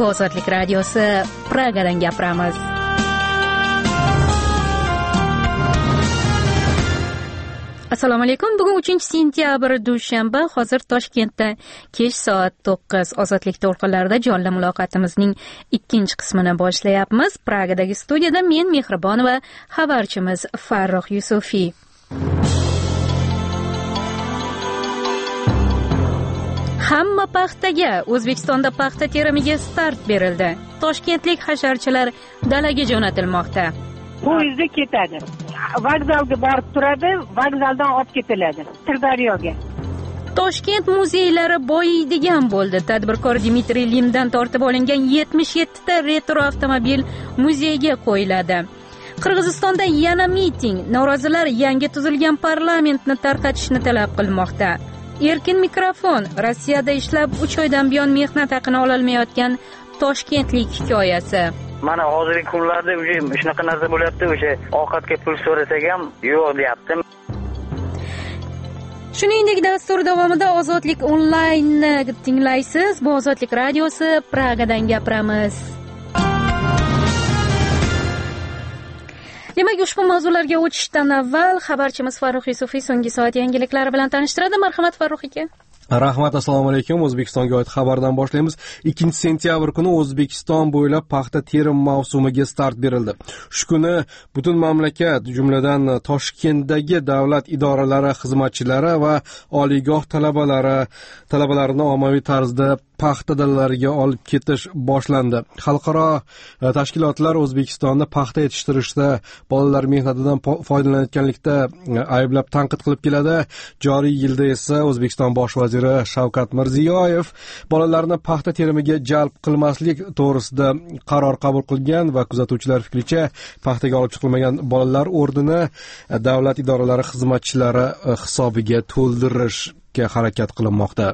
Ozodlik radiosi Pragadan gapiramiz. Assalomu alaykum. Bugun 3-sentyabr dushanba. Hozir Toshkentda kech soat 9 Ozodlik to'lqinlarida jonli muloqotimizning ikkinchi qismini boshlayapmiz. Pragadagi studiyada men Mehribonova, xabarchimiz Farruh Yusufiy. Hamma paxtaga. O'zbekistonda paxta terimiga start berildi. Toshkentlik hasharchilar dalaga jo'natilmoqda. Poyezdda ketadi. Vokzalga borib turadi, vokzaldan olib ketiladi Sirdaryoga. Toshkent muzeylari boyiydigan bo'ldi. Tadbirkor Dmitriy Limdan tortib olingan 77 ta retro avtomobil muzeyga qo'yiladi. Qirg'izistonda yana miting. Norozilar yangi tuzilgan parlamentni tarqatishni talab qilmoqda. Erkin mikrofon. Rossiyada ishlab 3 oydan buyon mehnat haqini ololmayotgan toshkentlik hikoyasi. Mana hozirgi kunlarda shunaqa narsa bo'lyapti, o'sha ovqatga pul so'rasak ham yo'q deyapti. Shuningdek, dastur davomida Ozodlik onlaynni tinglaysiz. Bu Ozodlik radiosi, Pragadan gapiramiz. Demak, ushbu mavzularga o'tishdan avval xabarchimiz Farruh Yusufiy so'nggi soat yangiliklari bilan tanishtiradi. Marhamat Farruh aka. Rahmat, assalomu alaykum. O'zbekistonga oid xabardan boshlaymiz. 2-sentyabr kuni O'zbekiston bo'ylab paxta terim mavsumiga start berildi. Shu kuni butun mamlakat, jumladan Toshkentdagi davlat idoralari xizmatchilari va oliygoh talabalarini ommaviy tarzda paxta dalalariga olib ketish boshlandi. Xalqaro tashkilotlar O'zbekistonda paxta yetishtirishda bolalar mehnatidan foydalanayotganlikda ayblab tanqid qilib keladi. Joriy yilda esa O'zbekiston bosh vaziri Shavkat Mirziyoyev bolalarni paxta terimiga jalb qilmaslik to'g'risida qaror qabul qilgan va kuzatuvchilar fikricha paxtaga olib chiqilmagan bolalar o'rnini davlat idoralari xizmatchilari hisobiga to'ldirishga harakat qilinmoqda.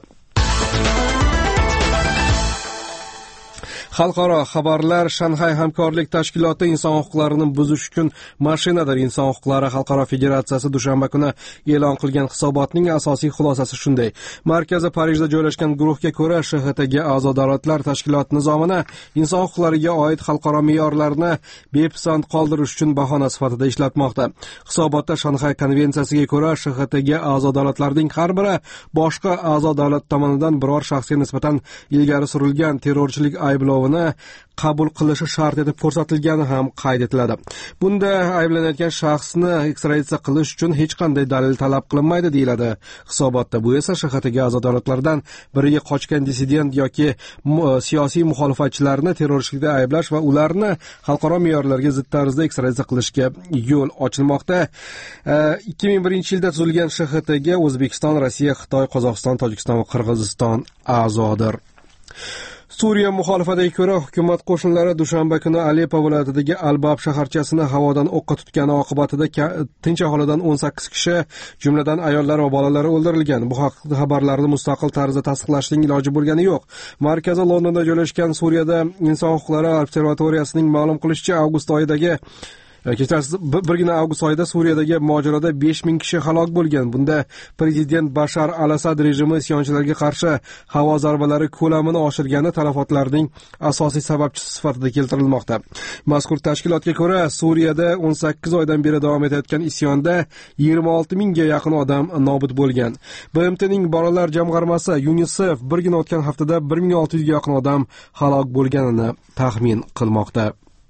Xalqaro xabarlar. Shanxay hamkorlik tashkiloti inson huquqlarini buzish uchun mashinadir. Inson huquqlari xalqaro federatsiyasi dushanba kuni e'lon qilgan hisobotning asosiy xulosasi shunday. Markazi Parijda joylashgan guruhga ko'ra, SHTga a'zo davlatlar tashkilot nizomini inson huquqlariga oid xalqaro me'yorlarni bepisand qoldirish uchun bahona sifatida ishlatmoqda. Hisobotda Shanxay konvensiyasiga ko'ra, SHTga a'zo davlatlarning har biri boshqa a'zo davlat tomonidan biror shaxsga nisbatan ilgari surilgan terrorchilik ayblovi qabul qilishi shart etib ko'rsatilgani ham qayd etiladi. Bunda ayblanayotgan shaxsni ekstraditsiya qilish uchun hech qanday dalil talab qilinmaydi deyiladi hisobotda. Bu esa SHTga a'zo davlatlardan biriga qochgan dissident yoki siyosiy muxolifatchilarni terrorchilikda ayblash va ularni xalqaro me'yorlarga zid tarzda ekstraditsiya qilishga yo'l ochilmoqda. 2001-yilda tuzilgan SHTga O'zbekiston, Rossiya, Xitoy, Qozog'iston, Tojikiston va Qirg'iziston a'zodir. Suriya muxolifatiga ko'ra, hukumat qo'shinlari dushanba kuni Aleppo viloyatidagi Albab shaharchasini havodan o'qqa tutgani oqibatida tinch aholidan 18 kishi, jumladan ayollar va bolalar o'ldirilgan. Bu haqda xabarlarni mustaqil tarzda tasdiqlashning iloji bo'lgani yo'q. Markazi Londonda joylashgan Suriyada inson huquqlari observatoriyasining ma'lum qilishicha, avgust oyidagi birgina avgust oyida Suriyadagi mojaroda 5000 kishi halok bo'lgan. Bunda prezident Bashar al-Asad rejimi isyonchilarga qarshi havo zarbalari ko'lamini oshirgani talafotlarning asosiy sababchisi sifatida keltirilmoqda. Mazkur tashkilotga ko'ra, Suriyada 18 oydan beri davom etayotgan isyonda 26 mingga yaqin odam nobud bo'lgan. BMTning bolalar jamg'armasi UNICEF birgina o'tgan haftada 1600 ga yaqin odam halok bo'lganini taxmin qilmoqda.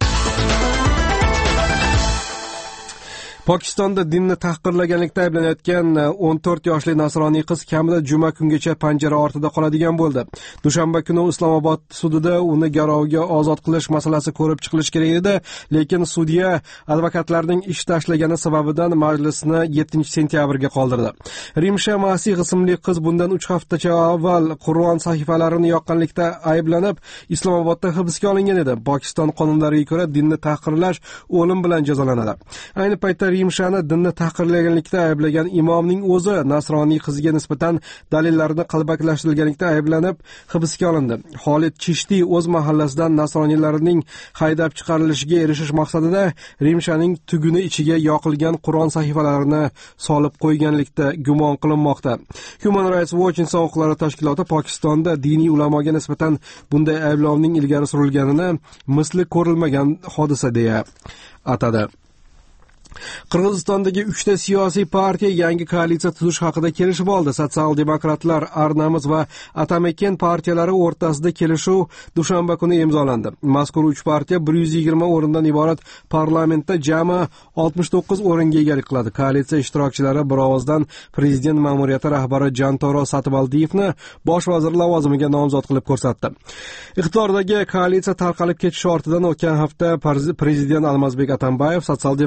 Pokistonda dinni tahqirlaganlikda ayblanayotgan 14 yoshli nasroniy qiz kamida juma kungacha panjara ortida qoladigan bo'ldi. Dushanba kuni Islomobod sudida uni garovga ozod qilish masalasi ko'rib chiqilishi kerak edi, lekin sudya advokatlarning ish tashlagani sababidan majlisni 7-sentyabrga qoldirdi. Rimsha Masih ismli qiz bundan 3 haftacha avval Qur'on sahifalarini yoqqanlikda ayblanib, Islomobodda hibsga olingan edi. Pokiston qonunlariga ko'ra dinni tahqirlash o'lim bilan jazolanadi. Ayni paytda Rimshani dinni tahqirlaganlikda ayblagan imomning o'zi nasroniy qiziga nisbatan dalillarni qalbakilashtirganlikda ayblanib hibsga olindi. Xolid Chishtiy o'z mahallasidan nasroniylarning haydab chiqarilishiga erishish maqsadida Rimshaning tuguni ichiga yoqilgan Qur'on sahifalarini solib qo'yganlikda gumon qilinmoqda. Human Rights Watch inson huquqlari tashkiloti Pokistonda diniy ulamoga nisbatan bunday ayblovning ilgari surilganini misli ko'rilmagan hodisa deya atadi. Qirg'izistondagi 3 ta siyosiy partiya yangi koalitsiya tuzish haqida kelishib oldi. Sotsial-demokratlar, Arnamiz va Atamaken partiyalari o'rtasida kelishuv dushanba kuni imzolandi. Mazkur 3 partiya 120 o'rindan iborat parlamentda jami 69 o'ringa egalik qiladi. Koalitsiya ishtirokchilari bir ovozdan prezident ma'muriyati rahbari Jantoro Satibaldiyevni bosh vazir lavozimiga nomzod qilib ko'rsatdi. Iqtidordagi koalitsiya tarqalib ketishi ortidan o'tgan hafta prezident Almazbek Atambayev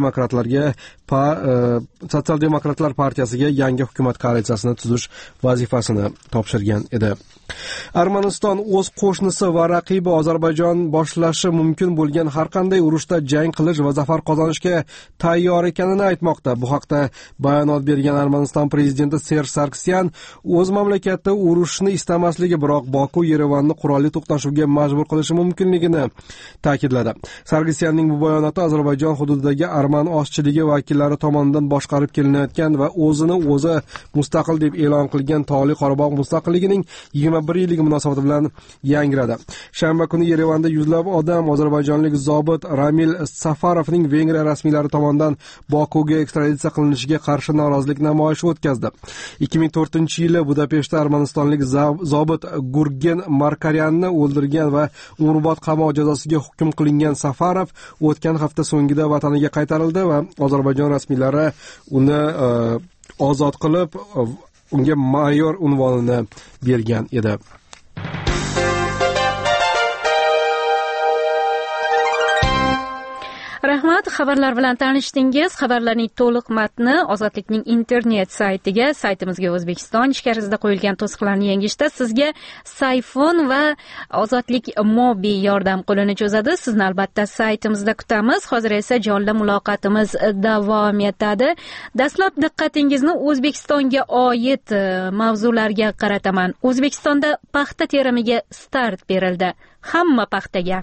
Sotsial-demokratlar partiyasiga yangi hukumat koalitsiyasini tuzish vazifasini topshirgan edi. Armaniston o'z qo'shnisi va raqibi Ozarbayjon boshlashi mumkin bo'lgan har qanday urushda jang qilish va zafar qozonishga tayyor ekanini aytmoqda. Bu haqda bayonot bergan Armaniston prezidenti Serj Sargsyan o'z mamlakati urushni istamasligi, biroq Boku Yerevanni qurolli to'qnashuvga majbur qilishi mumkinligini ta'kidladi. Sargsyanning bu bayonoti Ozarbayjon hududidagi arman ozchiligi vakillari tomonidan boshqarib kelinayotgan va o'zini o'zi mustaqil deb e'lon qilgan Tog'li Qorabog' mustaqilligining 21 yilligi munosabati bilan yangradi. Shanba kuni Yerevanda yuzlab odam ozarbayjonlik zobit Ramil Safarovning Vengriya rasmiylari tomonidan Bokuga ekstraditsiya qilinishiga qarshi norozilik namoyishi o'tkazdi. 2004-yili Budapeshtda armanistonlik zobit Gurgen Markaryanni o'ldirgan va umrbod qamoq jazosiga hukm qilingan Safarov o'tgan hafta so'ngida vataniga qaytarildi va Ozarbayjon rasmiylari uni ozod qilib, unga mayor unvonini bergan edi. Rahmat, xabarlar bilan tanishdingiz. Xabarlarning to'liq matni Ozodlikning internet saytiga, saytimizga O'zbekiston ichkarisida qo'yilgan to'siqlarni yengishda sizga Sayfon va Ozodlik Mobi yordam qo'lini cho'zadi. Sizni albatta saytimizda kutamiz. Hozir esa jonli muloqotimiz davom etadi. Dastlab diqqatingizni O'zbekistonga oid mavzularga qarataman. O'zbekistonda paxta terimiga start berildi. Hamma paxtaga.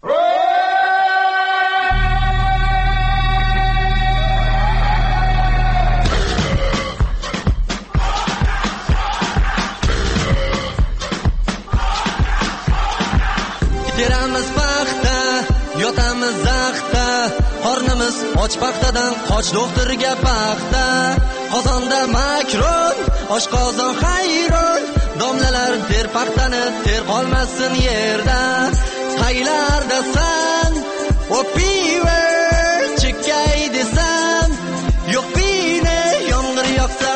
Teramiz paxta, yotamiz zaxta, qornimiz och paxtadan qoch doktorga paxta. Qozonda makron, oshqozon hayron, domlalar ter paxtani, ter qolmasin yerda. Qaylarda san, o'piver, chekay desam, yo'q bine, yomg'ir yoqsa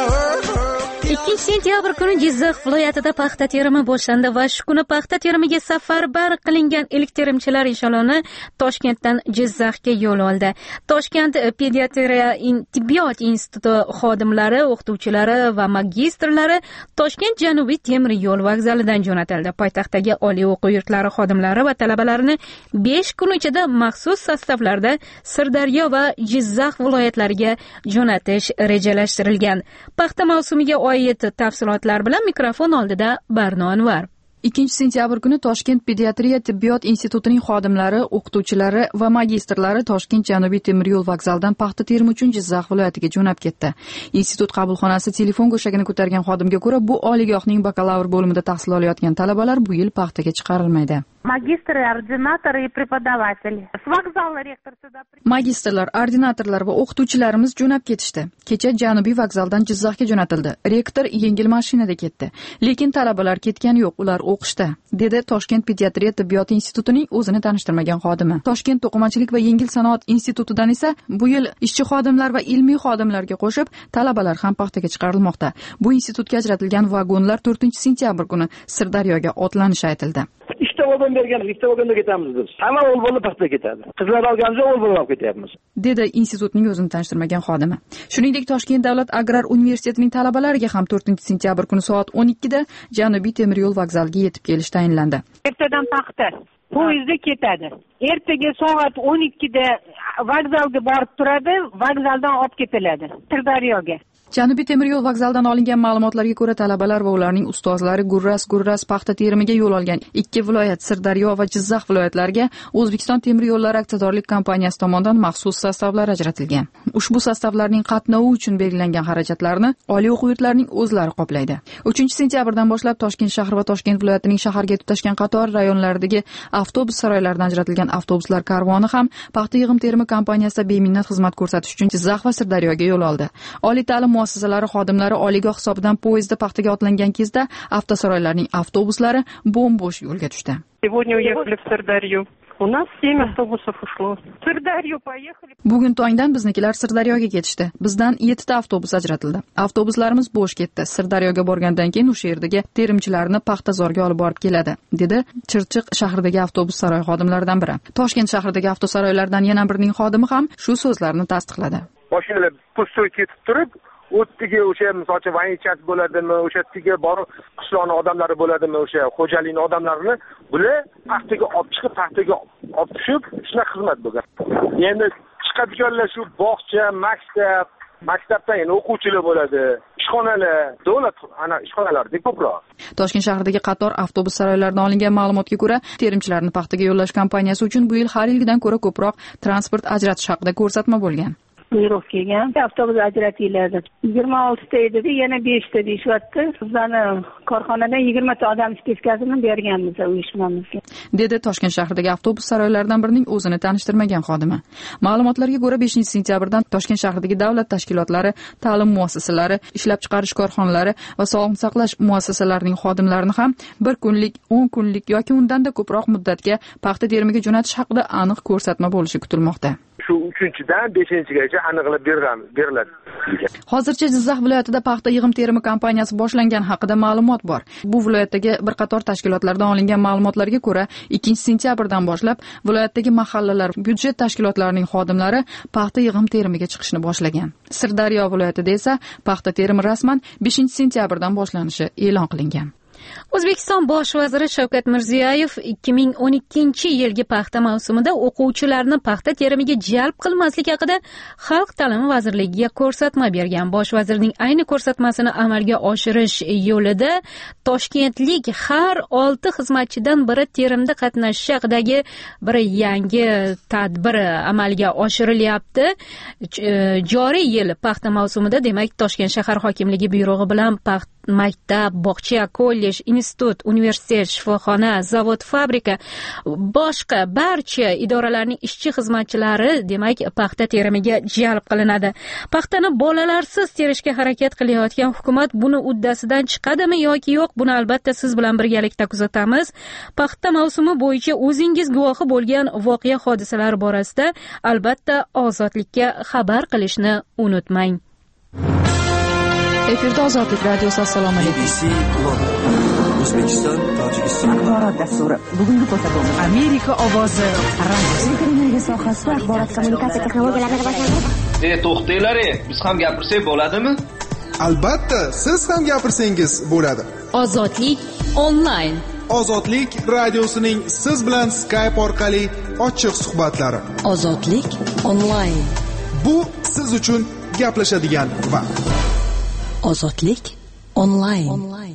2 sentyabr kuni Jizzax viloyatida paxta terimi boshlandi va shu kuni paxta terimiga safarbar qilingan ilk terimchilar esheloni Toshkentdan Jizzaxga yo'l oldi. Toshkent pediatriya tibbiyot instituti xodimlari, o'qituvchilari va magistrlari Toshkent Janubiy temir yo'l vokzalidan jo'natildi. Poytaxtdagi oliy o'quv yurtlari xodimlari va talabalarini 5 kun ichida maxsus sostavlarda Sirdaryo va Jizzax viloyatlariga jo'natish rejalashtirilgan. Paxta mavsumiga oid tafsilotlar bilan mikrofon oldida Barno Anvar. 2 sentyabr kuni Toshkent pediatriya tibbiyot institutining xodimlari, o'qituvchilari va magistrlari Toshkent Janubiy temir yo'l vokzalidan paxta terimi uchun Jizzax viloyatiga jo'nab ketdi. Institut qabulxonasi telefon go'shagini ko'targan xodimga ko'ra, bu oliygohning bakalavr bo'limida tahsil olayotgan talabalar bu yil paxtaga chiqarilmaydi. Magistrlar, ordinator va prepodavatelь. S vokzala rektor sida. Magistrlar, ordinatorlar va o'qituvchilarimiz jo'nab ketishdi. Kecha Janubiy vokzaldan Jizzaxga jo'natildi. Rektor yengil mashinada ketdi. Lekin talabalar ketgani yo'q, ular o'qishda, dedi Toshkent pediatriya tibbiyot institutining o'zini tanishtirmagan xodimi. Toshkent to'qimachilik va yengil sanoat institutidan esa bu yil ishchi xodimlar va ilmiy xodimlarga qo'shib talabalar ham paxtaga chiqarilmoqda. Bu institutga ajratilgan vagonlar 4-sentyabr kuni Sirdaryoga otlanishi aytildi. Ikkita vagon bergan, ikkita vagonda ketamiz biz. Hamma o'lbonni paxta ketadi. Qizlar olgancha o'lbonni olib ketyapmiz, dedi institutning o'zini tanishtirmagan xodimi. Shuningdek, Toshkent davlat agrar universitetining talabalariga ham 4-sentyabr kuni soat 12 da Janubiy temir yo'l vokzaliga yetib kelish tayinlandi. Ertadan paxta. poyezdda ketadi. Ertaga soat 12da vokzalga borib turadi, vokzaldan olib ketiladi Sirdaryoga. Janubiy temir yo'l vokzalidan olingan ma'lumotlarga ko'ra, talabalar va ularning ustozlari gurras paxta terimiga yo'l olgan ikki viloyat Sirdaryo va Jizzax viloyatlariga O'zbekiston temir yo'llari aksiyadorlik kompaniyasi tomonidan maxsus sostavlar ajratilgan. Ushbu sostavlarning qatnovi uchun belgilangan xarajatlarni oliy o'quv yurtlarining o'zlari qoplaydi. 3-sentyabrdan boshlab Toshkent shahri va Toshkent viloyatining shaharga tutashgan qator rayonlaridagi avtobus saroylaridan ajratilgan avtobuslar karvoni ham paxta yig'im terimi kompaniyasida beminnat xizmat ko'rsatish uchun Jizzax va Sirdaryoga yo'l oldi. Oliy ta'lim muassasalari xodimlari oliygoh hisobidan poyezdda paxtaga otlangan kezda avtosaroylarning avtobuslari bo'm-bo'sh yo'lga tushdi. Сегодня уехали в Сырдарью. У нас 7 автобусов ушло. В Сырдарью поехали. Bugun tongdan biznikilar Sirdaryoga ketishdi. Bizdan 7 ta avtobus ajratildi. Avtobuslarimiz bo'sh ketdi. Sirdaryoga borgandan keyin o'sha yerdagi terimchilarni paxtazorga olib borib keladi, dedi Chirchiq shahridagi avtobus saroy xodimlaridan biri. Toshkent shahridagi avtosaroylardan yana birining xodimi ham shu so'zlarni tasdiqladi. Mashinalar pustoy ketib turib, o'ttiga o'sha misolcha vaynichat bo'ladimi, o'sha yerga borib qishloqning odamlari bo'ladimi, o'sha xo'jalikning odamlarini bular paxtaga olib chiqib, paxtaga olib tushib, shunaqa xizmat bo'lgan. Endi chiqadiganlar shu bog'cha, maktabdan yana o'quvchilar bo'ladi, ishxonalar, davlat ishxonalarida ko'proq. Toshkent shahridagi qator avtobus saroylaridan olingan ma'lumotga ko'ra, terimchilarni paxtaga yo'llash kompaniyasi uchun bu yil har yilgidan ko'ra ko'proq transport ajratish haqida ko'rsatma bo'lgan. Buyruq kelgan, avtobus ajratiladi. 26 ta edi, yana 5 ta deyapti. Bizlarni korxonadan 20 ta odam speskasini berganmiz uyushmamizga, dedi Toshkent shahridagi avtobus saroylaridan birining o'zini tanishtirmagan xodimi. Ma'lumotlarga ko'ra 5-sentyabrdan Toshkent shahridagi davlat tashkilotlari, ta'lim muassasalari, ishlab chiqarish korxonalari va sog'liqni saqlash muassasalarining xodimlarini ham 1 kunlik, 10 kunlik yoki undan-da ko'proq muddatga paxta terimiga jo'natish haqida aniq ko'rsatma bo'lishi kutilmoqda. Shu 3-dan 5-gacha aniqlab beriladi. Hozircha Jizzax viloyatida paxta yig'im terimi kompaniyasi boshlangan haqida ma'lumot bor. Bu viloyatdagi bir qator tashkilotlardan olingan ma'lumotlarga ko'ra, 2-sentyabrdan boshlab viloyatdagi mahallalar byudjet tashkilotlarining xodimlari paxta yig'im terimiga chiqishni boshlagan. Sirdaryo viloyatida esa paxta terimi rasman 5-sentyabrdan boshlanishi e'lon qilingan. O'zbekiston bosh vaziri Shavkat Mirziyoyev 2012-yilgi paxta mavsumida o'quvchilarni paxta terimiga jalb qilmaslik haqida Xalq ta'limi vazirligiga ko'rsatma bergan. Bosh vazirning ayni ko'rsatmasini amalga oshirish yo'lida toshkentlik har 6 xizmatchidan biri terimda qatnashishi haqidagi bir yangi tadbir amalga oshirilyapti. Joriy yil paxta mavsumida, demak, Toshkent shahar hokimligi buyrug'i bilan maktab, bog'cha, kollej, institut, universitet, shifoxona, zavod, fabrika, boshqa barcha idoralarning ishchi xizmatchilari demak paxta terimiga jalb qilinadi. Paxtani bolalarsiz terishga harakat qilayotgan hukumat buni uddasidan chiqadimi yoki yo'q, buni albatta siz bilan birgalikda kuzatamiz. Paxta mavsumi bo'yicha o'zingiz guvohi bo'lgan voqea hodisalar borasida albatta Ozodlikka xabar qilishni unutmang. Efirda Ozodlik radiosi. Assalomu alaykum. O'zbekiston, Tojikiston axborot dasturi. Bugungi ko'rsatuv Amerika ovozi radiosi. Televiziya sohasida axborot kommunikatsiya texnologiyalariga rivojlanish. To'xtanglar, biz ham gapirsak bo'ladimi? Albatta, siz ham gapirsangiz bo'ladi. Ozodlik onlayn. Ozodlik radiosining siz bilan Skype orqali ochiq suhbatlari. Ozodlik onlayn. Bu siz uchun gaplashadigan vaqt. Ozodlik onlayn.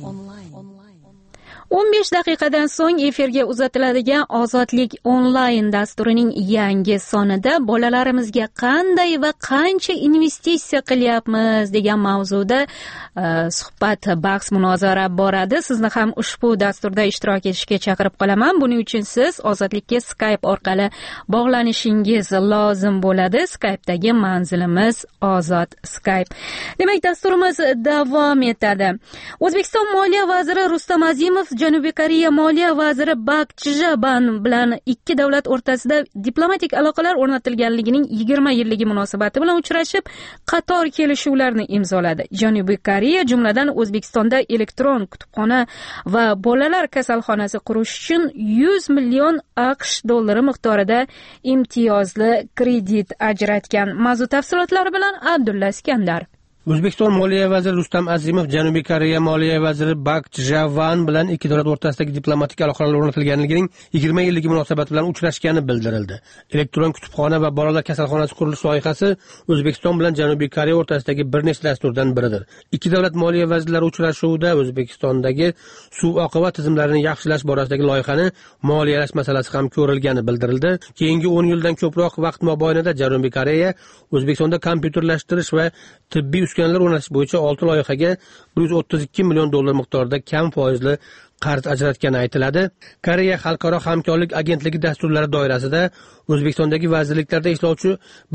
15 daqiqadan so'ng efirga uzatiladigan Ozodlik onlayn dasturining yangi sonida bolalarimizga qanday va qancha investitsiya qilyapmiz degan mavzuda suhbat, bahs, munozara boradi. Sizni ham ushbu dasturda ishtirok etishga chaqirib qolaman. Buning uchun siz Ozodlikka Skype orqali bog'lanishingiz lozim bo'ladi. Skype'dagi manzilimiz Ozod Skype. Demak, dasturimiz davom etadi. O'zbekiston Moliya vaziri Rustam Azimov Janubiy Koreya Moliya vaziri Bak Chijaban bilan ikki davlat o'rtasida diplomatik aloqalar o'rnatilganligining 20 yilligi munosabati bilan uchrashib, qator kelishuvlarni imzoladi. Janubiy Koreya jumladan O'zbekistonda elektron kutubxona va bolalar kasalxonasi qurish uchun 100 million AQSh dollari miqdorida imtiyozli kredit ajratgan. Mavzu tafsilotlari bilan Abdulla Iskandar. O'zbekiston Moliya vaziri Rustam Azimov Janubiy Koreya Moliya vaziri Bak Javan bilan ikki davlat o'rtasidagi diplomatik aloqalar o'rnatilganligining 20 yilligi munosabati bilan uchrashgani bildirildi. Elektron kutubxona va bolalar kasalxonasi qurilish loyihasi O'zbekiston bilan Janubiy Koreya o'rtasidagi bir nechta dasturdan biridir. Ikki davlat moliya vazirlari uchrashuvida O'zbekistondagi suv oqimi tizimlarini yaxshilash borasidagi loyihani moliyalash masalasi ham ko'rilgani bildirildi. Keyingi 10 yildan ko'proq vaqt mobaynida Janubiy Koreya O'zbekistonda kompyuterlashtirish va tibbiy uskunalar o'rnatish bo'yicha 6 loyihaga 132 million dollar miqdorida kam foizli qarz ajratgani aytiladi. Koreya xalqaro hamkorlik agentligi dasturlari doirasida O'zbekistondagi vazirliklarda ishlovchi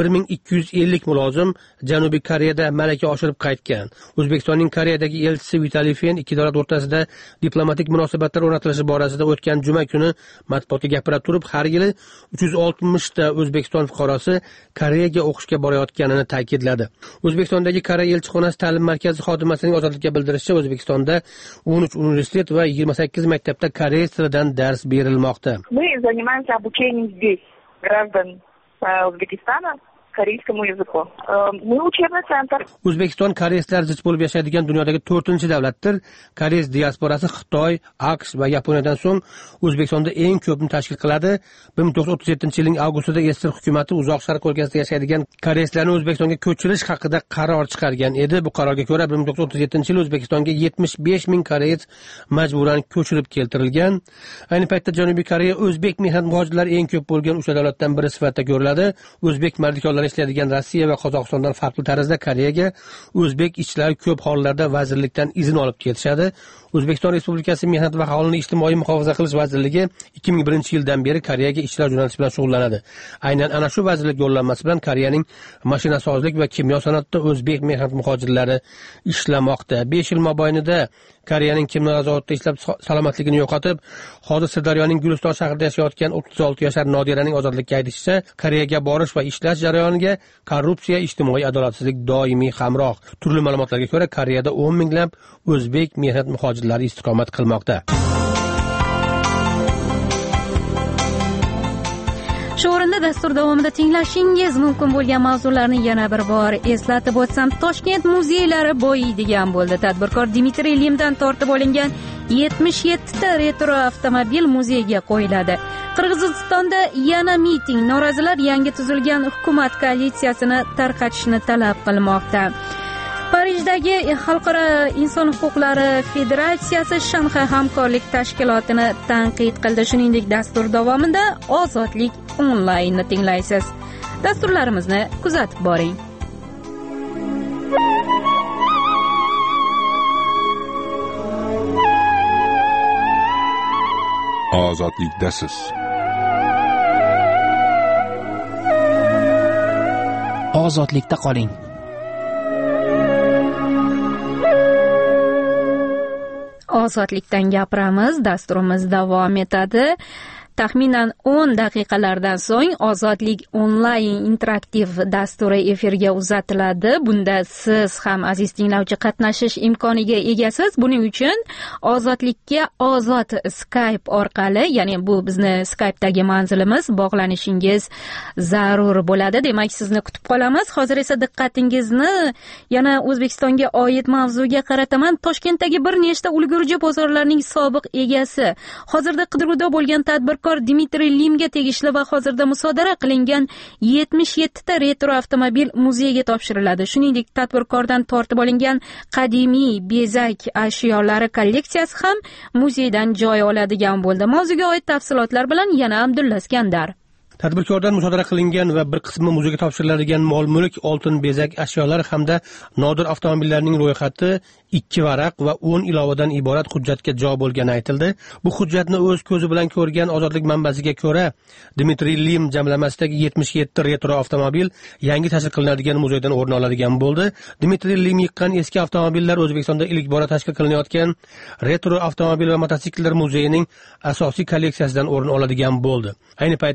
1250 mulozim Janubiy Koreyada malaka oshirib qaytgan. O'zbekistonning Koreyadagi elchisi Vitaliy Fen ikki davlat o'rtasida diplomatik munosabatlar o'rnatilishi borasida o'tgan juma kuni matbuotga gapira turib, har yili 360 ta O'zbekiston fuqarosi Koreyaga o'qishga borayotganini ta'kidladi. O'zbekistondagi Koreya elchixonasi ta'lim markazi xodimasining ozodlikka bildirishicha, O'zbekistonda 13 universitet va 28 maktabda koreys tilidan dars berilmoqda. Мы занимаемся обучением здесь граждан Узбекистана koreyskому языку. Мы учебный центр. O'zbekiston koreyslar zich bo'lib yashaydigan dunyodagi 4-davlatdir. Koreys diasporasi Xitoy, AQSh va Yaponiyadan so'ng O'zbekistonda eng ko'pni tashkil qiladi. 1937-yilning avgustida Esir hukumatı uzoq sharq o'lkasida yashaydigan koreyslarni O'zbekistonga ko'chirish haqida qaror chiqargan edi. Bu qarorga ko'ra 1937-yil O'zbekistonga 75 ming koreys majburan ko'chirib keltirilgan. Ayni paytda Janubiy Koreya o'zbek mehnat muhojirlari eng ko'p bo'lgan 3 davlatdan biri sifatida ko'riladi. O'zbek mardikorlar ishlaydigan Rossiya va Qozog'istondan farqli tarzda Koreyaga o'zbek ishchilar ko'p hollarda vazirlikdan izn olib ketishadi. O'zbekiston Respublikasi Mehnat va aholini ijtimoiy muhofaza qilish vazirligi 2001-yildan beri Koreyaga ishchilar jo'natish bilan shug'ullanadi. Aynan ana shu vazirlik yo'llanmasi bilan Koreyaning mashinasozlik va kimyo sanoatida o'zbek mehnat muhojirlari ishlamoqda. 5 yil mobaynida Koreyaning kimyo zavodida ishlab salomatligini yo'qotib, hozir Sirdaryoning Guliston shahrida yashayotgan 36 yashar Nodiraning ozodlikka aytishicha, Koreyaga borish va ishlash jarayoniga korrupsiya, ijtimoiy adolatsizlik doimiy hamroh. Turli ma'lumotlarga ko'ra, Koreyada 10 minglab o'zbek mehnat muhojirlari istiqomat qilmoqda. Shu o'rinda dastur davomida tinglashingiz mumkin bo'lgan mavzularni yana bir bor eslatib o'tsam, Toshkent muzeylari boyiydigan bo'ldi. Tadbirkor Dmitriy Limdan tortib olingan 77 ta retro avtomobil muzeyga qo'yiladi. Qirg'izistonda yana miting, norozilar yangi tuzilgan hukumat koalitsiyasini tarqatishni talab qilmoqda. Parijdagi Xalqaro inson huquqlari federatsiyasi Shanxay hamkorlik tashkilotini tanqid qildi. Shuningdek, dastur davomida Ozodlik onlaynni tinglaysiz. Dasturlarimizni kuzatib boring. Ozodlikdasiz. Ozodlikda qoling. Ozodlikdan gapiramiz. Dasturimiz davom etadi. Taxminan 10 daqiqalardan so'ng Ozodlik onlayn interaktiv dasturi efirga uzatiladi. Bunda siz ham aziz tinglovchi qatnashish imkoniga egasiz. Buning uchun Ozodlikka ozod Skype orqali, ya'ni bu bizni Skype'dagi manzilimiz, bog'lanishingiz zarur bo'ladi. Demak, sizni kutib qolamiz. Hozir esa diqqatingizni yana O'zbekistonga oid mavzuga qarataman. Toshkentdagi bir nechta ulgurji bozorlarning sobiq egasi, hozirda qidiruvda bo'lgan tadbirkor Dmitriy Limga tegishli va hozirda musodara qilingan 77 ta retro avtomobil muzeyga topshiriladi. Shuningdek, tadbirkordan tortib olingan qadimiy bezak ashyolari kolleksiyasi ham muzeydan joy oladigan bo'ldi. Mavzuga oid tafsilotlar bilan yana Abdulla Iskandar. Tadbirkordan musodara qilingan va bir qismi muzeyga topshiriladigan mol-mulk, oltin bezak ashyolari hamda nodir avtomobillarning ro'yxati 2 varaq va 10 ilovadan iborat hujjatga jo bo'lgani aytildi. Bu hujjatni o'z ko'zi bilan ko'rgan Ozodlik manbasiga ko'ra, Dmitriy Lim jamlamasidagi 77 retro avtomobil yangi tashkil qilinadigan muzeydan o'rin oladigan bo'ldi. Dmitriy Lim yiqqan eski avtomobillar O'zbekistonda ilk bora tashkil qilinayotgan retro avtomobil va mototsikllar muzeyining asosiy kolleksiyasidan o'rin oladigan bo'ldi. Ayni paytda Dmitriy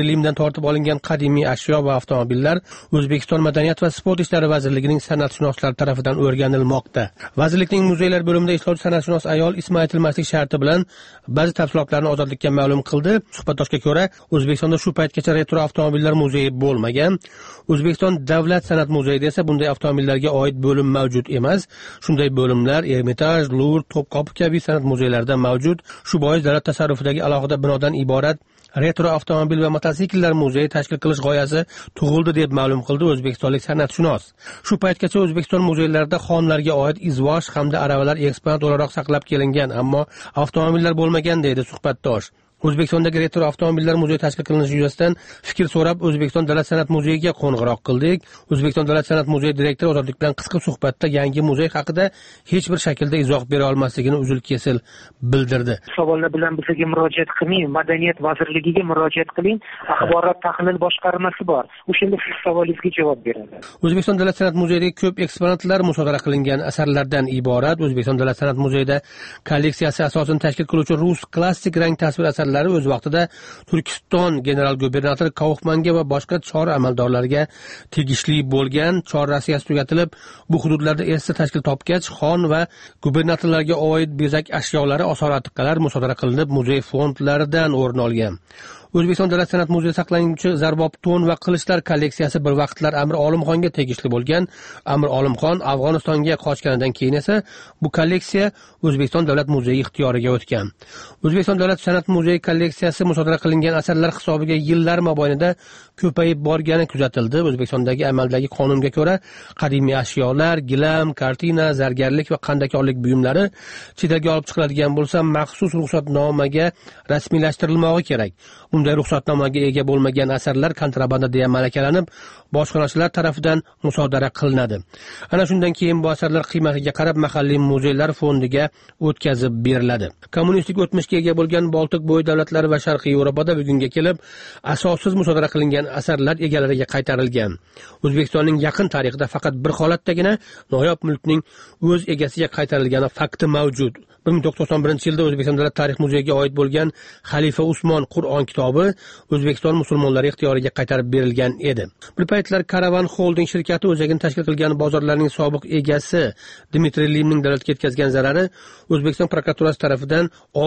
Dmitriy Limdan tortib olingan qadimiy ashyo va avtomobillar O'zbekiston Madaniyat va sport ishlari vazirligining san'atshunoslari tomonidan o'rganilmoqda. Vazirlikning muzeylar bo'limida ishlovchi san'atshunos ayol ismi aytilmaslik sharti bilan ba'zi tafsilotlarni Ozodlikka ma'lum qildi. Suhbatdoshga ko'ra, O'zbekistonda shu paytgacha retro avtomobillar muzeyi bo'lmagan. O'zbekiston Davlat san'at muzeyida esa bunday avtomobillarga oid bo'lim mavjud emas. Shunday bo'limlar Ermitaj, Louvre, Topqopi kabi san'at muzeylarida mavjud. Shu bois davlat tasarrufidagi alohida binodan iborat retro avtomobil va mototsikllar muzeyi tashkil qilish g'oyasi tug'ildi deb ma'lum qildi o'zbekistonlik san'atshunos. Shu paytgacha O'zbekiston muzeylarida xonlarga oid izvosh hamda aravalar eksponat o'laroq saqlab kelingan, ammo avtomobillar bo'lmagan deydi suhbatdosh. O'zbekistondagi retro avtomobillar muzeyi tashkil qilinishi yuzasidan fikr so'rab O'zbekiston Davlat san'at muzeyiga qo'ng'iroq qildik. O'zbekiston Davlat san'at muzeyi direktori Ozodlik bilan qisqa suhbatda yangi muzey haqida hech bir shaklda izoh bera olmasligini uzil-kesil bildirdi. Savollar bilan bizga murojaat qilmang, Madaniyat vazirligiga murojaat qiling, axborot tahlil boshqarmasi bor. O'shanda siz savolingizga javob beradi. O'zbekiston Davlat san'at muzeyidagi ko'p eksponatlar musodara qilingan asarlardan iborat. O'zbekiston Davlat san'at muzeyida kolleksiyasi asosini tashkil qiluvchi rus klassik rang tasvir asarlari o'z vaqtida Turkiston general gubernatori Kaufmanga va boshqa chor amaldorlarga tegishli bo'lgan. Chor Rossiyasi tugatilib, bu hududlarda erta tashkil topgach, xon va gubernatorlarga oid bezak ashyolari, osor-atiqalar musodara qilinib, muzey fondlaridan o'rin olgan. O'zbekiston Davlat san'at muzeyi saqlanuvchi zarbob to'n va qilichlar kolleksiyasi bir vaqtlar Amir Olimxonga tegishli bo'lgan. Amir Olimxon Afg'onistonga qochganidan keyin esa bu kolleksiya O'zbekiston Davlat muzeyi ixtiyoriga o'tgan. O'zbekiston Davlat san'at muzeyi kolleksiyasi musodara qilingan asarlar hisobiga yillar mobaynida ko'payib borgani kuzatildi. O'zbekistondagi amaldagi qonunga ko'ra, qadimiy ashyolar, gilam, kartina, zargarlik va qandakorlik buyumlari chet elga olib chiqiladigan bo'lsa, maxsus ruxsatnomaga rasmiylashtirilmog'i kerak. Bunday ruxsatnomaga ega bo'lmagan asarlar kontrabanda deya malakalanib, bojxonachilar tomonidan musodara qilinadi. Ana shundan keyin bu asarlar qiymatiga qarab mahalliy muzeylar fondiga o'tkazib beriladi. Kommunistik o'tmishga ega bo'lgan Boltiq bo'yi davlatlari va Sharqiy Yevropada bugunga kelib asossiz musodara qilingan asarlar egalariga qaytarilgan. O'zbekistonning yaqin tarixida faqat bir holatdagina noyob mulkning o'z egasiga qaytarilgani fakti mavjud. 1991-yilda O'zbekiston Davlat tarix muzeyiga oid bo'lgan Xalifa Usmon Qur'on kitobi O'zbekiston musulmonlari ixtiyoriga qaytarib berilgan edi. Bir paytlar Karavan Holding shirkati o'zagini tashkil qilgan bozorlarning sobiq egasi Dmitriy Limning davlatga yetkazgan zarari O'zbekiston prokuraturasi tomonidan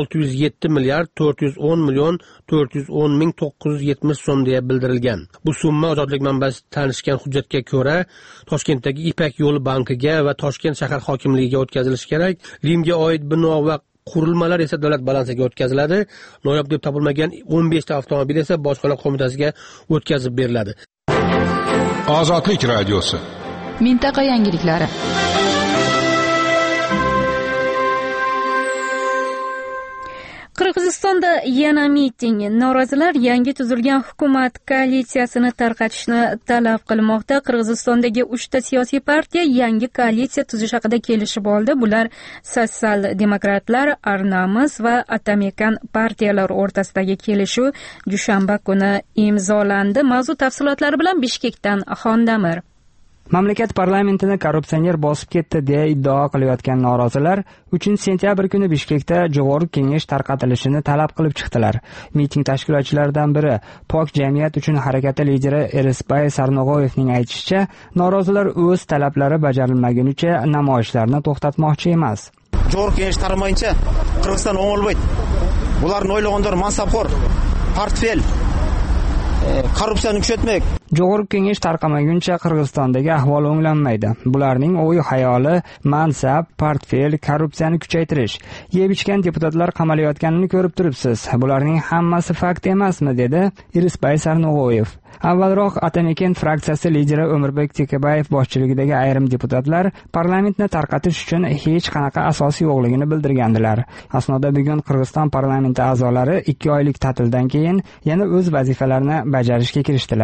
607 milliard 410 million 410 ming 970 so'm deya bildirilgan. Bu summa Ozodlik manbasi tanishgan hujjatga ko'ra Toshkentdagi Ipak yo'li bankiga va Toshkent shahar hokimligiga o'tkazilishi kerak. Limga oid bino va qurilmalar esa davlat balansiga o'tkaziladi. Noyob deb topilmagan 15 ta avtomobil esa bojxona qo'mitasiga o'tkazib beriladi. Ozodlik radiosi. Mintaqa yangiliklari. Qirg'izistonda yana miting. Norozilar yangi tuzilgan hukumat koalitsiyasini tarqatishni talab qilmoqda. Qirg'izistondagi 3 ta siyosiy partiya yangi koalitsiya tuzish haqida kelishib oldi. Bular Sotsial demokratlar, Arnamis va Atamekan partiyalar o'rtasidagi kelishuv dushanba kuni imzolandi. Mavzu tafsilotlari bilan Bishkekdan Xondamir. Mamlakat parlamentini korrupsioner bosib ketdi deya iddao qilayotgan norozilar 3-sentyabr kuni Bishkekda Jo'g'org'i Kengash tarqatilishini talab qilib chiqdilar. Miting tashkilotchilaridan biri Pok jamiyat uchun harakati lideri Erisbay Sarnog'oyevning aytishicha, norozilar o'z talablari bajarilmagunicha namoyishlarni to'xtatmoqchi emas. Jo'g'org'i Kengash tarqamayincha Qirg'iziston o'ng'ilmaydi. Bularni o'ylaganlar mansabxo'r, portfel, korrupsiyani kuchaytmak. Jo'g'org'i Kengash tarqamaguncha Qirg'izistondagi ahvol o'nglanmaydi. Bularning o'y-xayoli mansab, portfel, korrupsiyani kuchaytirish. Yeb ichgan deputatlar qamalayotganini ko'rib turibsiz. Bularning hammasi fakt emasmi, dedi Irisbay Sarnog'oyev. Avvalroq Atamekan fraksiyasi lideri O'mirbek Tekabayev boshchiligidagi ayrim deputatlar parlamentni tarqatish uchun hech qanaqa asos yo'qligini bildirgandilar. Aslida bugun Qirg'iziston parlamenti a'zolari 2 oylik ta'tildan keyin yana o'z vazifalarini bajarishga kirishdilar.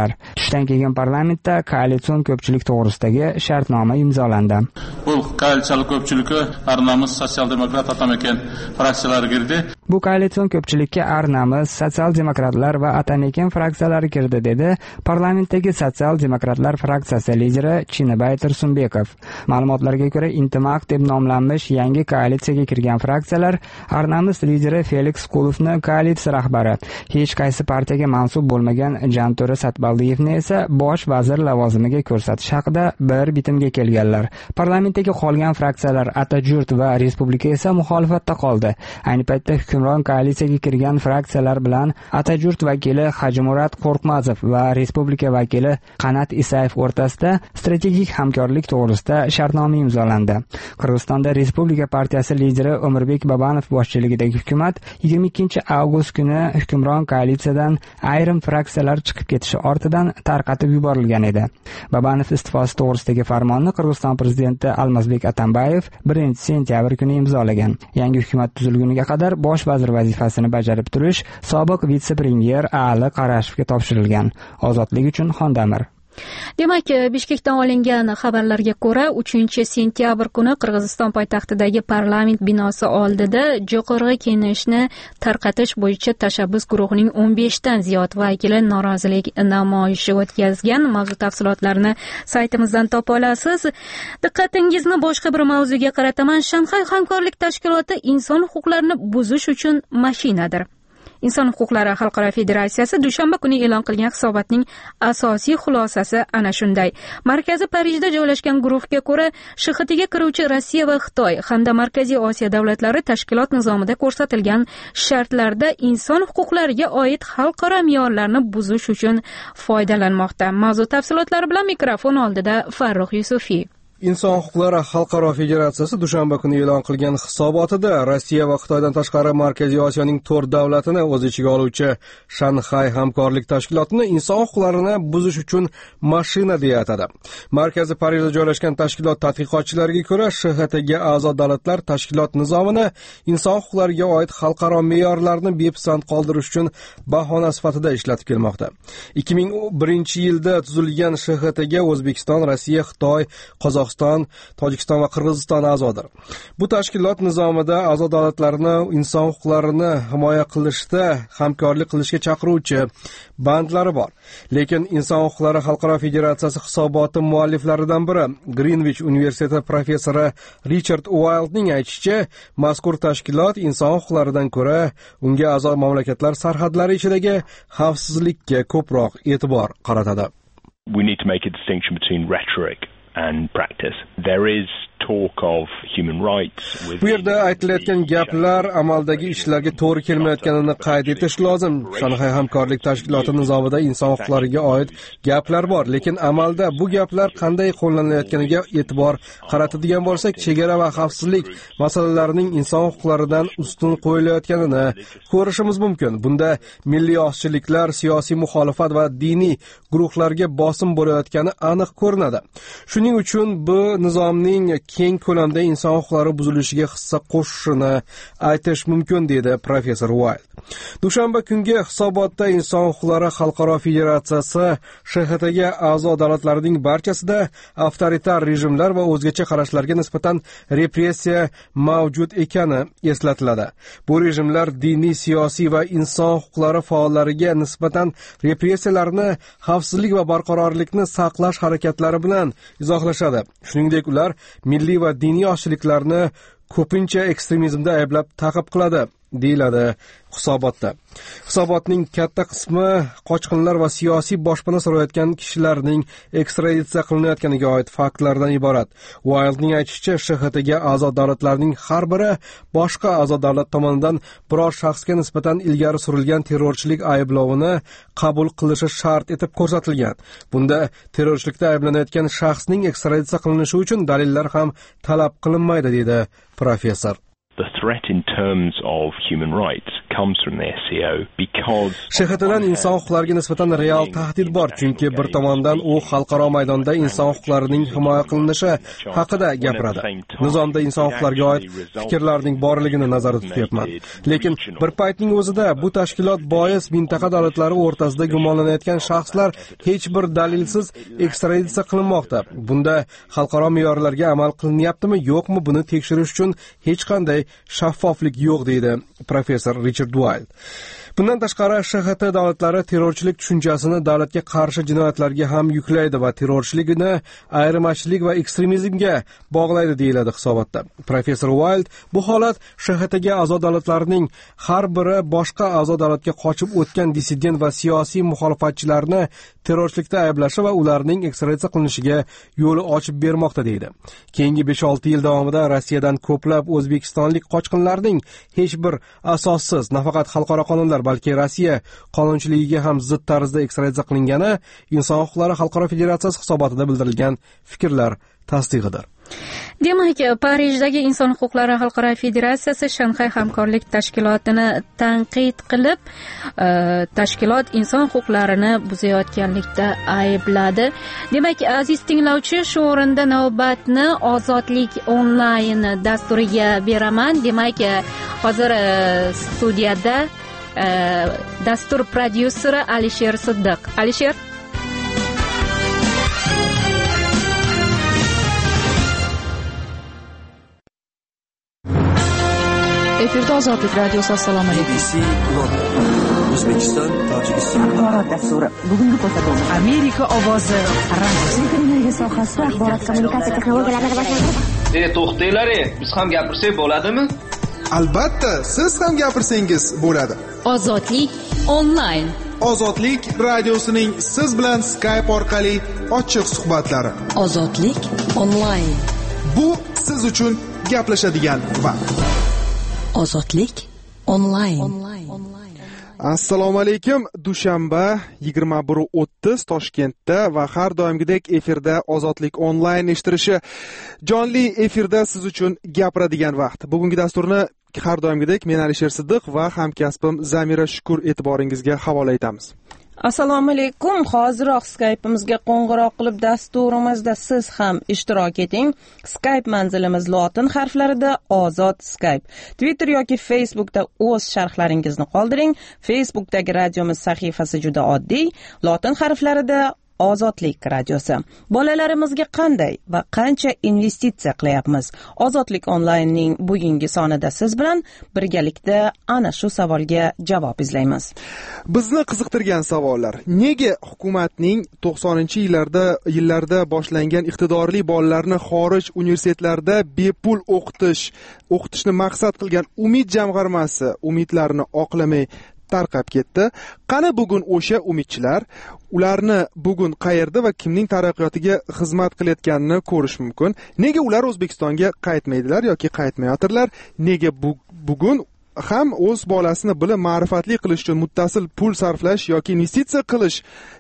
ishdan keyin parlamentda koalitsion ko'pchilik to'g'risidagi shartnoma imzolandi. Bu koalitsion ko'pchilikka Arnamiz sotsial-demokrat Atamaken fraksiyalari kirdi. Bu koalitsion ko'pchilikka Arnamiz, sotsial-demokratlar va Atamaken fraksiyalari kirdi, dedi parlamentdagi sotsial-demokratlar fraksiyasi lideri Chinibay Tursunbekov. Ma'lumotlarga ko'ra, Intimaq deb nomlanmish yangi koalitsiyaga kirgan fraksiyalar Arnamiz lideri Felix Kulovni koalitsiya rahbari, hech qaysi partiyaga mansub bo'lmagan Janto'ra Satbaldiyevni esa bosh vazir lavozimiga ko'rsatish haqida bir bitimga kelganlar. Parlamentdagi qolgan fraksiyalar Atajurt va Respublika esa muxolifatda qoldi. Ayni paytda hukmron koalitsiyaga kirgan fraksiyalar bilan Atajurt vakili Hajimurat Qo'rqmazov va Respublika vakili Qanat Isayev o'rtasida strategik hamkorlik to'g'risida shartnoma imzolandi. Qirg'izistonda Respublika partiyasi lideri O'mirbek Babanov boshchiligidagi hukumat 22-avgust kuni hukmron koalitsiyadan ayrim fraksiyalar chiqib ketishi ortidan tarqatib yuborilgan edi. Babanov iste'fosi to'g'risidagi farmonni Qirg'iziston prezidenti Almazbek Atambayev 1-sentyabr kuni imzolagan. Yangi hukumat tuzilguniga qadar bosh vazir vazifasini bajarib turish sobiq vitse-premyer Ali Qarashevga topshirilgan. Ozodlik uchun Xondamir. Demak, Bishkekdan olingan xabarlarga ko'ra, 3-sentyabr kuni Qirg'iziston poytaxtidagi parlament binosi oldida Jo'qorg'i kengashni tarqatish bo'yicha tashabbus guruhining 15 dan ziyod vakili norozilik namoyishi o'tkazgan. Mavzu tafsilotlarini saytimizdan topa olasiz. Diqqatingizni boshqa bir mavzuga qarataman. Shanxay hamkorlik tashkiloti inson huquqlarini buzish uchun mashinadir. Inson huquqlari xalqaro federatsiyasi dushanba kuni e'lon qilgan hisobotning asosiy xulosasi ana shunday. Markazi Parijda joylashgan guruhga ko'ra, SHXTga kiruvchi Rossiya va Xitoy hamda Markaziy Osiyo davlatlari tashkilot nizomida ko'rsatilgan shartlarda inson huquqlariga oid xalqaro me'yorlarni buzish uchun foydalanmoqda. Mavzu tafsilotlari bilan mikrofon oldida Farruh Yusufiy. Inson huquqlari xalqaro federatsiyasi dushanba kuni e'lon qilgan hisobotida Rossiya va Xitoydan tashqari Markaziy Osiyoning 4 davlatini o'z ichiga oluvchi Shanxay hamkorlik tashkilotini inson huquqlarini buzish uchun mashina deya atadi. Markazi Parijda joylashgan tashkilot tadqiqotchilariga ko'ra, SHXTga a'zo davlatlar tashkilot nizomini inson huquqlariga oid xalqaro me'yorlarni bepisand qoldirish uchun bahona sifatida ishlatib kelmoqda. 2001-yilda tuzilgan SHXTga O'zbekiston, Rossiya, Xitoy, Qozog'iston, Tojikiston va Qirg'iziston a'zodir. Bu tashkilot nizomida a'zo davlatlarni inson huquqlarini himoya qilishda hamkorlik qilishga chaqiruvchi bandlari bor. Lekin Inson huquqlari xalqaro federatsiyasi hisoboti mualliflaridan biri, Greenwich universiteti professori Richard Wildning aytishicha, mazkur tashkilot inson huquqlaridan ko'ra unga a'zo mamlakatlar sarhadlari ichidagi xavfsizlikka ko'proq e'tibor qaratadi. We need to make a distinction between rhetoric and practice. There is talk of human rights. Bu yerda aytilayotgan gaplar amaldagi ishlarga to'g'ri kelmayotganini qayd etish lozim. Shanxay hamkorlik tashkiloti nizomida inson huquqlariga oid gaplar bor, lekin amalda bu gaplar qanday qo'llanilayotganiga e'tibor qaratadigan bo'lsak, chegara va xavfsizlik masalalarining inson huquqlaridan ustun qo'yilayotganini ko'rishimiz mumkin. Bunda milliy ozchiliklar, siyosiy muxolifat va diniy guruhlarga bosim bo'layotgani aniq ko'rinadi. Shuning uchun bu nizomning keng ko'lamda inson huquqlari buzilishiga hissa qo'shishini aytish mumkin, dedi professor Wild. Dushanba kungi hisobotda Inson huquqlari xalqaro federatsiyasi SHXTga a'zo davlatlarning barchasida avtoritar rejimlar va o'zgacha qarashlarga nisbatan repressiya mavjud ekani eslatiladi. Bu rejimlar diniy, siyosiy va inson huquqlari faollariga nisbatan repressiyalarni xavfsizlik va barqarorlikni saqlash harakatlari bilan izohlashadi. Shuningdek, ular milliy va diniy ozchiliklarni ko'pincha ekstremizmda ayblab ta'qib qiladi, deyiladi hisobotda. Hisobotning katta qismi qochqinlar va siyosiy boshpana so'rayotgan kishilarning ekstraditsiya qilinayotganiga oid faktlardan iborat. Wildning aytishicha, SHXTga a'zo davlatlarning har biri boshqa a'zo davlat tomonidan biror shaxsga nisbatan ilgari surilgan terrorchilik ayblovini qabul qilishi shart etib ko'rsatilgan. Bunda terrorchilikda ayblanayotgan shaxsning ekstraditsiya qilinishi uchun dalillar ham talab qilinmaydi, dedi professor. The threat in terms of human rights comes from the SCO because SHTdan inson huquqlariga nisbatan real tahdid bor, chunki bir tomondan u xalqaro maydonda inson huquqlarining himoya qilinishi haqida gapiradi. Nizomda inson huquqlariga oid fikrlarning borligini nazarda tutyapman. Lekin bir paytning o'zida bu tashkilot bois mintaqa davlatlari o'rtasida gumonlanayotgan shaxslar hech bir dalilsiz ekstraditsiya qilinmoqda. Bunda xalqaro me'yorlarga amal qilinyaptimi, yo'qmi, buni tekshirish uchun hech qanday shaffoflik yo'q, deydi professor Richard Wild. Bundan tashqari SHT davlatlari terrorchilik tushunchasini davlatga qarshi jinoyatlarga ham yuklaydi va terrorchilikni ayirmachilik va ekstremizmga bog'laydi, deyiladi hisobotda. Professor Wild bu holat SHTga a'zo davlatlarning har biri boshqa a'zo davlatga qochib o'tgan dissident va siyosiy muxolifatchilarni terrorchilikda ayblashi va ularning ekstraditsiya qilinishiga yo'l ochib bermoqda, deydi. Keyingi 5-6 yil davomida Rossiyadan ko'plab o'zbekistonlik qochqinlarning hech bir asossiz, nafaqat xalqaro qonunlar balki Rossiya qonunchiligiga ham zid tarzda ekstraditsiya qilingani Inson huquqlari xalqaro federatsiyasi hisobotida bildirilgan fikrlar tasdig'idir. Demak, Parijdagi Inson huquqlari xalqaro federatsiyasi Shanxay hamkorlik tashkilotini tanqid qilib, tashkilot inson huquqlarini buzayotganlikda aybladi. Demak, aziz tinglovchi, shu o'rinda navbatni Ozodlik onlayn dasturiga beraman. Demak, hozir studiyada dastur prodyuseri Alisher Siddiq. Alisher, efirda Ozodlik radiosi. Assalomu alaykum. O'zbekiston, Tojikiston axborot dasturi. Bugungi ko'rsatuvimiz Amerika ovozi radiosi. Televiziya sohasida axborot kommunikatsiya texnologiyalarini rivojlantirish. To'xtanglar, biz ham gapirsak bo'ladimi? Albatta, siz ham gapirsangiz bo'ladi. Ozodlik onlayn. Ozodlik radiosining siz bilan Skype orqali ochiq suhbatlari. Ozodlik onlayn. Bu siz uchun gaplashadigan vaqt. Ozodlik onlayn. Assalomu alaykum. Dushanba 21:30 Toshkentda va har doimgidek efirda Ozodlik onlayn eshittirishi jonli efirda siz uchun gapiradigan vaqt. Bugungi dasturni har doimgidek men Alisher Siddiq va hamkasbim Zamira Shukur e'tiboringizga havola etamiz. Assalomu alaykum. Hoziroq Skype'imizga qo'ng'iroq qilib dasturimizda siz ham ishtirok eting. Skype manzilimiz lotin harflarida Ozod Skype. Twitter yoki Facebookda o'z sharhlaringizni qoldiring. Facebookdagi radiomiz sahifasi juda oddiy, lotin harflarida Ozodlik radiosi. Bolalarimizga qanday va qancha investitsiya qilyapmiz? Ozodlik onlaynning bugungi sonida siz bilan birgalikda ana shu savolga javob izlaymiz. Bizni qiziqtirgan savollar: nega hukumatning 90-yillarda boshlangan iqtidorli bolalarni xorij universitetlarida bepul o'qitishni maqsad qilgan Umid jamg'armasi umidlarini oqlamay tarqab ketdi? Qani bugun o'sha umidchilar? Ularni bugun qayerda va kimning taraqqiyotiga xizmat qilayotganini ko'rish mumkin. Nega ular O'zbekistonga qaytmaydilar yoki qaytmayotirlar? Nega bugun ham o'z bolasini bilim ma'rifatli qilish uchun muttasil pul sarflash yoki investitsiya qilish,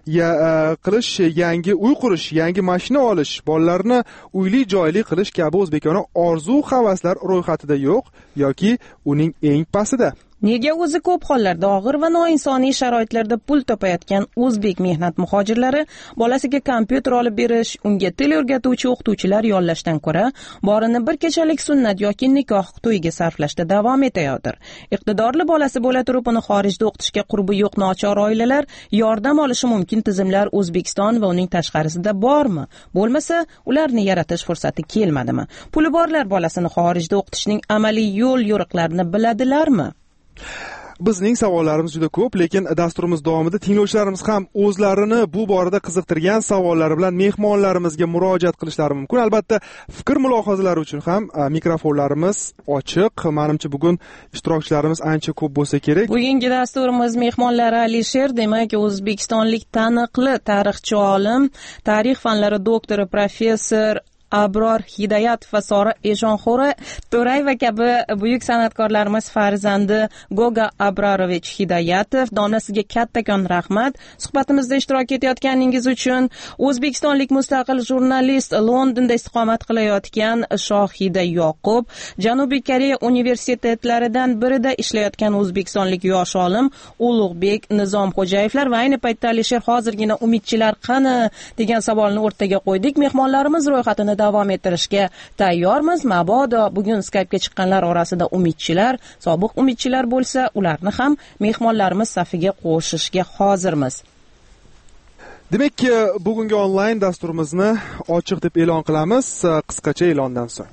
yangi uy qurish, yangi mashina olish, bolalarni uyli joyli qilish kabi o'zbekona orzu-havaslar ro'yxatida yo'q yoki uning eng pastida? Nega o'zi ko'p hollarda og'ir va noinsoniy sharoitlarda pul topayotgan o'zbek mehnat muhojirlari bolasiga kompyuter olib berish, unga til o'rgatuvchi o'qituvchilar yollashdan ko'ra borini bir kechalik sunnat yoki nikoh to'yiga sarflashda davom etayotir? Iqtidorli bolasi bo'la turib uni xorijda o'qitishga qurbi yo'q nochor oilalar yordam olishi mumkin tizimlar O'zbekiston va uning tashqarisida bormi? Bo'lmasa, ularni yaratish fursati kelmadimi? Puli borlar bolasini xorijda o'qitishning amaliy yo'l-yo'riqlarini biladilarmi? Bizning savollarimiz juda ko'p, lekin dasturimiz davomida tinglovchilarimiz ham o'zlarini bu borada qiziqtirgan savollari bilan mehmonlarimizga murojaat qilishlari mumkin. Albatta, fikr mulohazalari uchun ham mikrofonlarimiz ochiq. Menimcha bugun ishtirokchilarimiz ancha ko'p bo'lsa kerak. Bugungi dasturimiz mehmonlari Alisher, demak, o'zbekistonlik taniqli tarixchi olim, tarix fanlari doktori professor Abror Hidoyatov va Sora Eshonxo'ra To'rayeva kabi buyuk san'atkorlarimiz farzandi Goga Abrorovich Hidoyatov, domla sizga kattakon rahmat suhbatimizda ishtirok etayotganingiz uchun. O'zbekistonlik mustaqil jurnalist, Londonda istiqomat qilayotgan Shohida Yoqub, Janubiy Koreya universitetlaridan birida ishlayotgan o'zbekistonlik yosh olim Ulug'bek Nizomxo'jayevlar va ayni paytda Alisher hozirgina umidchilar qani degan savolni o'rtaga qo'ydik. Mehmonlarimiz ro'yxatini davom ettirishga tayyormiz. Mabodo bugun Skype'ga chiqqanlar orasida umidchilar, sobiq umidchilar bo'lsa, ularni ham mehmonlarimiz safiga qo'shishga hozirmiz. Demak, bugungi onlayn dasturimizni ochiq deb e'lon qilamiz qisqacha e'londan so'ng.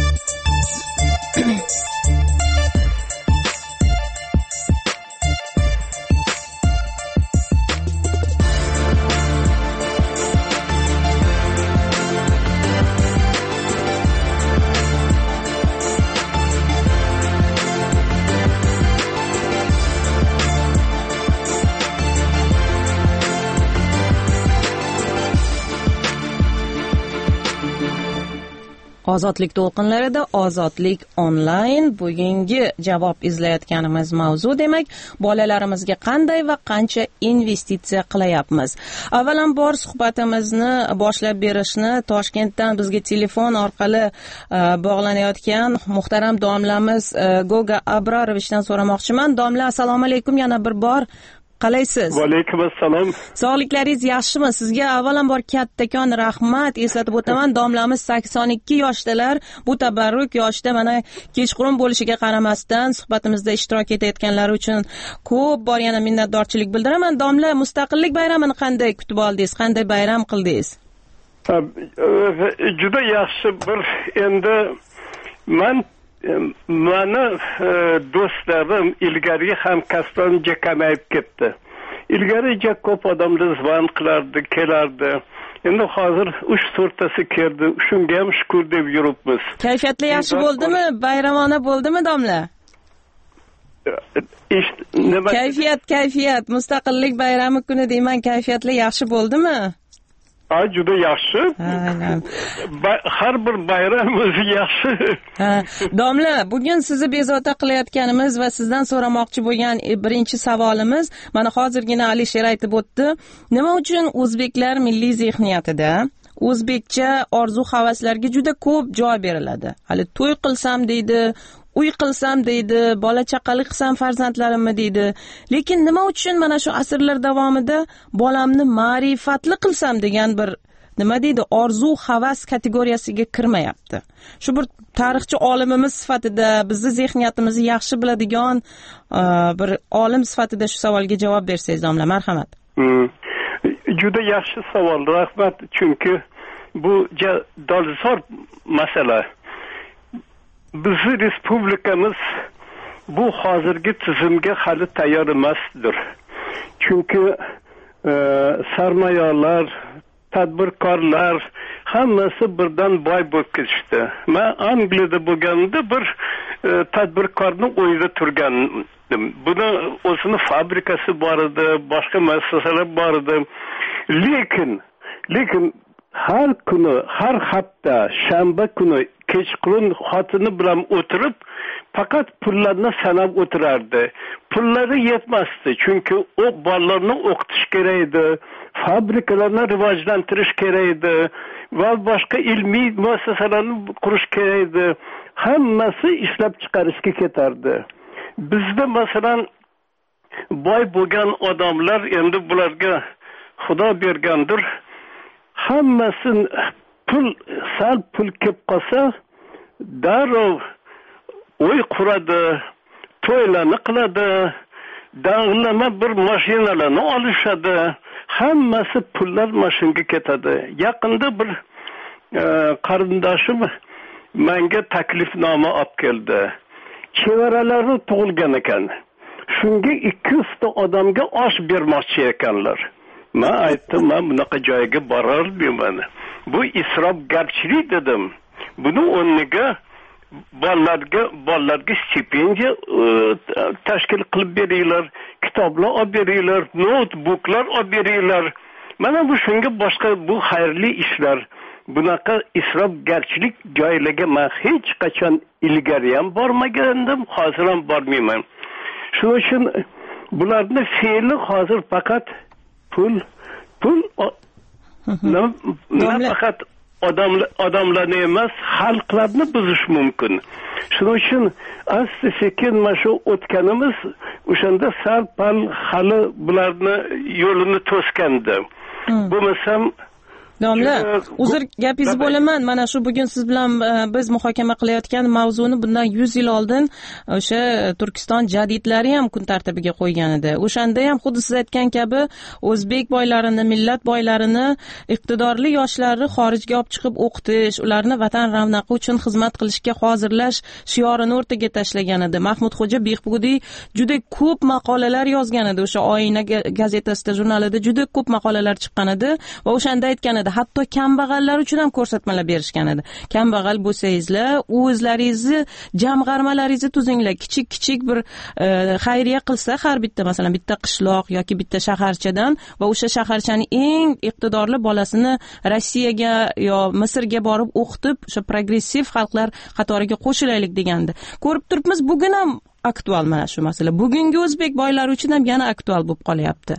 Ozodlik to'lqinlarida Ozodlik onlayn. Bugungi javob izlayotganimiz mavzu demak, bolalarimizga qanday va qancha investitsiya qilyapmiz. Avvalambor suhbatimizni boshlab berishni Toshkentdan bizga telefon orqali bog'lanayotgan muhtaram domlamiz Goga Abrorovichdan so'ramoqchiman. Domla, assalomu alaykum yana bir bor. Qalaysiz? Va alaykum assalom. Sog'liklaringiz yaxshimi? Sizga avvalambor kattakon rahmat eslatib o'taman. Domlamiz 82 yoshdalar. Bu tabarruk yoshda mana kechqurun bo'lishiga qaramasdan suhbatimizda ishtirok etayotganlari uchun ko'p bor yana minnatdorchilik bildiraman. Domla, Mustaqillik bayramini qanday kutib oldingiz? Qanday bayram qildingiz? Juda yaxshi bir endi Mana do'stlarim ilgari hamkasblarim kamayib ketdi. Ilgari ko'p odamlar zvon qilardi, kelardi. Endi hozir 3-4tasi keldi. Shunga ham shukr deb yuribmiz. Kayfiyatli yaxshi bo'ldimi? Bayramona bo'ldimi, domla? Kayfiyat Mustaqillik bayrami kuni deyman, kayfiyatli yaxshi bo'ldimi? Juda yaxshi. Har bir bayram o'zi yaxshi. Domla, bugun sizni bezovta qilayotganimiz va sizdan so'ramoqchi bo'lgan birinchi savolimiz, mana hozirgina Alisher aytib o'tdi. Nima uchun o'zbeklar milliy zehniyatida o'zbekcha orzu-havaslarga juda ko'p joy beriladi? Hali to'y qilsam deydi, uy qilsam deydi, bola chaqali qilsam farzandlarimni deydi. Lekin nima uchun mana shu asrlar davomida bolamni ma'rifatli qilsam degan bir nima deydi, orzu havas kategoriyasiga kirmayapti? Shu bir tarixchi olimimiz sifatida, bizni zehniyatimizni yaxshi biladigan bir olim sifatida shu savolga javob bersangiz, domla, marhamat. Juda yaxshi savol, rahmat. Chunki bu dolzarb masala. Bizni respublikamiz bu hozirgi tizimga hali tayyor emasdir. Chunki sarmoyalar, tadbirkorlar hammasi birdan boy bo'lib ketishdi. Men Angliyada bo'lganimda bir tadbirkorni o'yida turgandim. Buni o'zini fabrikasi bor edi, boshqa muassasalar bor edi. Lekin har kuni, har hafta shanba kuni kechqurun xotini bilan o'tirib faqat pullarni sanab o'tirardi. Pullari yetmasdi, chunki u bolalarni o'qitish kerak edi, fabrikalarni rivojlantirish kerak edi va boshqa ilmiy muassasalarni qurish kerak edi. Hammasi ishlab chiqarishga ketardi. Bizda masalan boy bo'lgan odamlar endi bularga Xudo bergandir. Hammasi sal pul kelib qolsa, darrov uy quradi, to'ylarni qiladi, dang'illama bir mashinalarni olishadi. Hammasi pullar mashinaga ketadi. Yaqinda bir qarindoshim menga taklifnoma olib keldi. Chevaralari tug'ilgan ekan. Shunga 200 ta odamga osh bermoqchi ekanlar. Men aytdim, men bunaqa joyga borolmayman. Bu isrofgarchilik dedim. Buni o'rniga bolalarga stipendiya tashkil qilib beringlar, kitoblar olib beringlar, notebooklar olib beringlar. Mana bu shunga boshqa bu xayrli ishlar. bunaqa isrofgarchilik joylariga men hech qachon ilgari ham bormagandim, hozir ham bormayman. Shuning uchun bularning fe'li hozir faqat pul faqat odamlarni emas, xalqlarni buzish mumkin. Shuning uchun asta sekin mana shu o'tganimiz o'shanda sal-pal hali bularni yo'lini to'sgandi. Bo'lmasam Domla, uzr gapingizni bo'laman. Mana shu bugun siz bilan biz muhokama qilayotgan mavzuni bundan 100 yil oldin o'sha Turkiston jadidlari ham kun tartibiga qo'ygan edi. O'shanda ham xuddi siz aytgan kabi o'zbek boylarini, millat boylarini, iqtidorli yoshlarni xorijga olib chiqib o'qitish, ularni vatan ravnaqi uchun xizmat qilishga hozirlash shiorini o'rtaga tashlagan edi. Mahmudxo'ja Behbudiy juda ko'p maqolalar yozgan edi. O'sha Oyna gazetasida, jurnalida juda ko'p maqolalar chiqqan edi va o'shanda aytgan edi, hatto kambag'allar uchun ham ko'rsatmalar berishgan edi. Kambag'al bo'lsangizlar, o'zlaringizni jamg'armalaringizni tuzinglar. Kichik bir xayriya qilsa har bitta, masalan, bitta qishloq yoki bitta shaharchadan va o'sha shaharchaning eng iqtidorli bolasini Rossiyaga yo Misrga borib o'qitib, o'sha progressiv xalqlar qatoriga qo'shilaylik degandi. Ko'rib turibmiz, bugun ham aktual mana shu masala. Bugungi o'zbek boylari uchun ham yana aktual bo'lib qolyapti.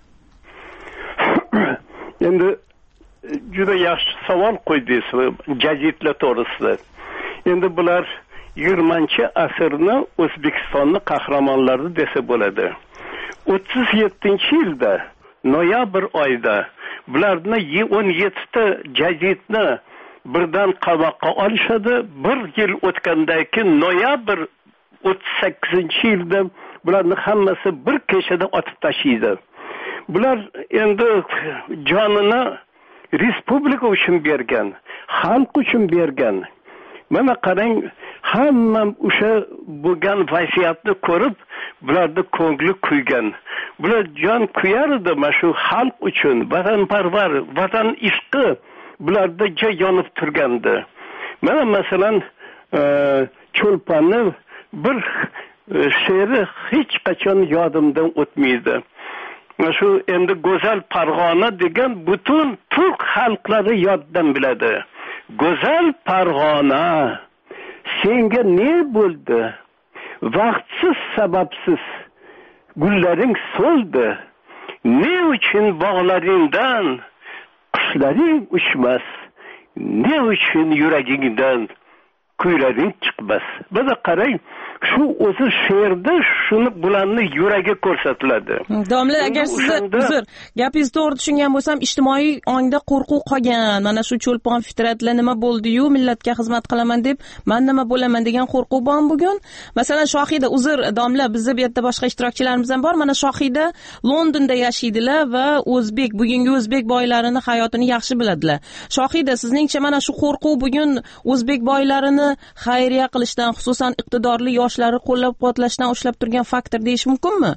Endi juda yaxshi savol qo'ydingiz jadidlar to'g'risida. Endi bular 20-asrni O'zbekistonning qahramonlari desa bo'ladi. 37-yilda noyabr oyida bularni 17 ta jadidni birdan qamoqqa olishadi. Bir yil o'tgandan keyin noyabr 38-yilda bularni hammasi bir kechada otib tashlaydi. Bular endi jonini respublika uchun bergan, xalq uchun bergan. Mana qarang, hammam o'sha bo'lgan vaziyatni ko'rib, bularni ko'ngli kuygan. Bular jon kuyardi mana shu xalq uchun, vatanparvar, vatan ishqi bularda yonib turgandi. Mana masalan, Cho'lponning bir she'ri hech qachon yodimdan o'tmaydi. Shu endi go'zal Farg'ona degan butun turk xalqlari yoddan biladi. Go'zal Farg'ona, senga ne bo'ldi? Vaqtsiz sababsiz gullaring so'ldi. Ne uchun bog'laringdan qushlaring uchmas? Ne uchun yuragingdan kuylaring chiqmas? Mana qarang, shu o'zi she'rda shuni bularni yuragi ko'rsatiladi. Domla, agar sizni uzr, gapingizni to'g'ri tushungan bo'lsam, ijtimoiy ongda qo'rquv qolgan. Mana shu Cho'lpon Fitratlar nima bo'ldi-yu, millatga xizmat qilaman deb, men nima bo'laman degan qo'rquv bor bugun. Masalan, Shohida, uzr domla, bizda bu yerda boshqa ishtirokchilarimiz ham bor. Mana Shohida Londonda yashaydilar va bugungi o'zbek boylarini hayotini yaxshi biladilar. Shohida, sizningcha mana shu qo'rquv bugun o'zbek boylarini xayriya qilishdan, xususan iqtidorli yoshlarni qo'llab-quvvatlashdan ushlab turgan faktor deyish mumkinmi?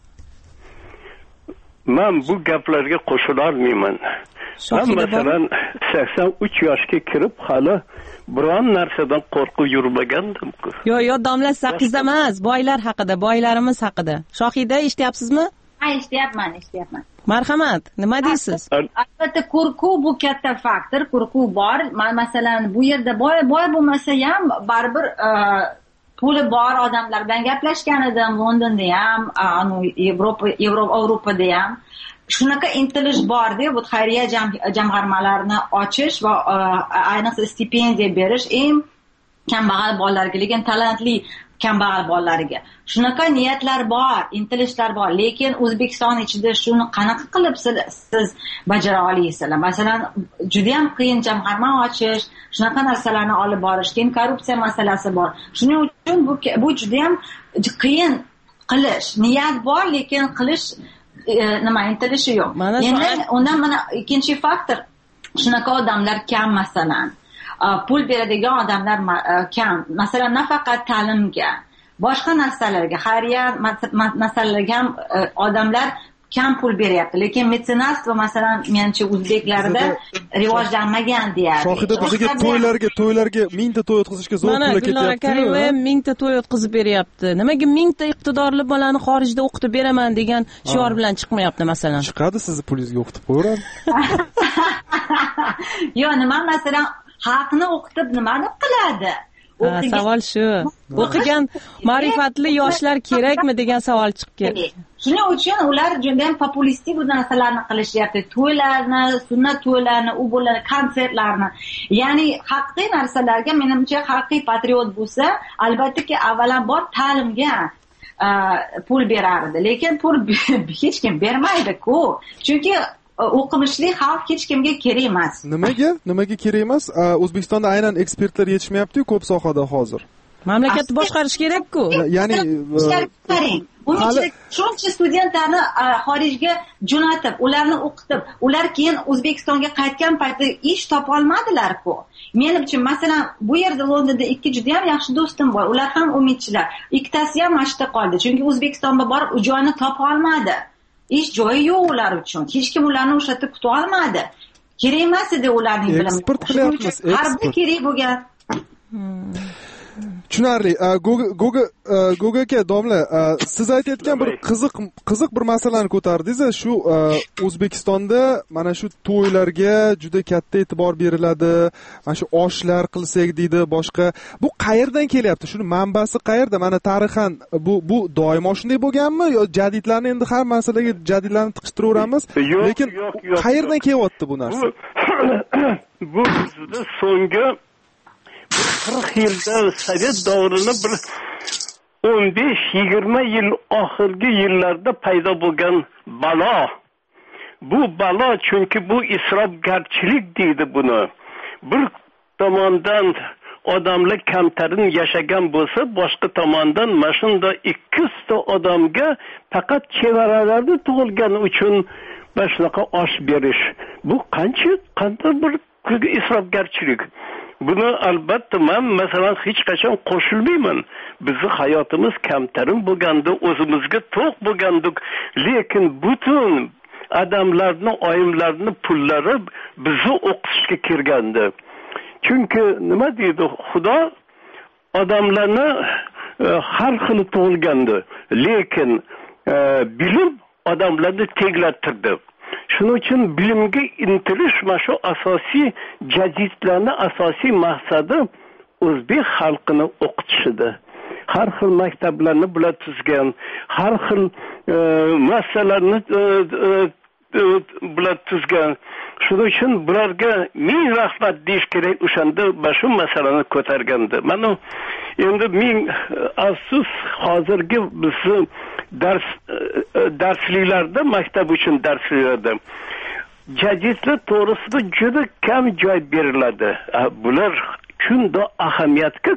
Men bu gaplarga qo'shila olmayman. Masalan, 83 yoshga kirib hali biron narsadan qo'rqib yurmagandim. Yo'q, domla, siz haqingizda emas, boylar haqida, boylarimiz haqida. Shohida, eshityapsizmi? Ha, eshityapman. Marhamat, nima deysiz? Albatta, qo'rquv bu katta faktor, qo'rquv bor. Masalan, bu yerda boy bo'lmasa ham baribir puli bor odamlar bilan gaplashgan edim, Londonda ham, Yevropada ham. Shunaqa intilish bor-da, bu xayriya jamg'armalarini ochish va ayniqsa stipendiya berish eng kambag'al bolalarga, lekin talantli kambag'al bolalariga. Shunaqa niyatlar bor, intilishlar bor, lekin O'zbekiston ichida shuni qanaqa qilib siz bajara olasizlar? Masalan, juda ham qiyin jamg'arma ochish, shunaqa narsalarni olib borish, keyin korrupsiya masalasi bor. Shuning uchun bu juda ham qiyin qilish. Niyat bor, lekin qilish intilishi yo'q. Endi undan mana ikkinchi faktor, shunaqa odamlar kam masalan. Pul beradigan odamlar kam. Masalan, nafaqat ta'limga, boshqa narsalarga, xayriya masalalarga ham odamlar kam pul beryapti, lekin metsenatstvo masalan menimcha o'zbeklarda rivojlanmagan deyapti. Shohida bizga to'ylarga 1000 ta to'y o'tkazishga zo'r pul ketyapti. Gulnora Karimova 1000 ta to'y o'tkazib beryapti. Nimaga 1000 ta iqtidorli bolani xorijda o'qitib beraman degan shior bilan chiqmayapti masalan? Chiqadi, sizni pulingizga o'qitib qo'yaradi. Yo'q, nima masalan xalqni o'qitib nimani qiladi? Savol shu. O'qigan ma'rifatli yoshlar kerakmi degan savol chiqib keldi. Shuning uchun ular juda ham populistik narsalarni qilishyapti. To'ylarni, sunnat to'ylarini, u bo'lgan konsertlarni. Ya'ni haqiqiy narsalarga menimcha haqiqiy patriot bo'lsa, albatta avvalambor ta'limga pul berardi. Lekin pul hech kim bermaydi-ku. Chunki o'qimishli xalq hech kimga kerak emas. Nimaga kerak emas? O'zbekistonda aynan ekspertlar yetishmayapti-ku ko'p sohada hozir. Mamlakatni boshqarish kerak-ku. Ya'ni shuncha studentlarni xorijga jo'natib, ularni o'qitib, ular keyin O'zbekistonga qaytgan paytda ish topa olmadilar-ku. Menimcha, masalan, bu yerda Londonda ikki juda ham yaxshi do'stim bor. Ular ham umidchilar. Ikkitasi ham mashta qoldi, chunki O'zbekistonga borib joyini topa olmadi. Ish joyi yo'q ular uchun. Hech kim ularni o'sha yerda kuta olmadi. Kerak emas edi ularning bilimi. Eksport qilyapmiz. Harbiy kerak bo'lgan. Tushunarli. Goga aka, domla, siz aytayotgan bir qiziq bir masalani ko'tardingiz. Shu O'zbekistonda mana shu to'ylarga juda katta e'tibor beriladi. Mana shu oshlar qilsak deydi, boshqa. Bu qayerdan kelyapti? Shuni manbasi qayerda? Mana tarixan bu doimo shunday bo'lganmi yo jadidlarni endi har masalaga jadidlarni tiqishtiraveramiz? Lekin qayerdan kelyapti bu narsa? Bu bizda so'nggi 40 yilda Sovet davrini bir 15-20 yil oxirgi yillarda paydo bo'lgan balo. Bu balo chunki bu isrofgarchilik deydi buni. Bir tomondan odamlar kamtarin yashagan bo'lsa, boshqa tomondan mana shunda 200 ta odamga faqat chevaralarda tug'ilgani uchun mana shunaqa osh berish. Bu qanday bir isrofgarchilik. Buni albatta men masalan hech qachon qo'shilmayman. Bizning hayotimiz kamtarin bo'lganda, o'zimizga to'q bo'lgandik, lekin butun odamlarning oyimlarning pullari bizni o'qitishga kirgandi. Chunki nima deydi, Xudo odamlarni har xil tug'ilgandi, lekin bilim odamlarni tenglattirdi. Shuning uchun bilimga intilish mana shu asosiy jadidlarning asosiy maqsadi o'zbek xalqini o'qitishidir. Har xil maktablarni bular tuzgan, har xil masalalarni bular tuzgan. Shuning uchun bularga ming rahmat deyish kerak, o'shanda mana shu masalani ko'targanda. Mana endi ming afsus, hozirgi bizni darsliklarda, maktab uchun darsliklarda jadidlar to'g'risida juda kam joy beriladi. Bular shunda ahamiyatga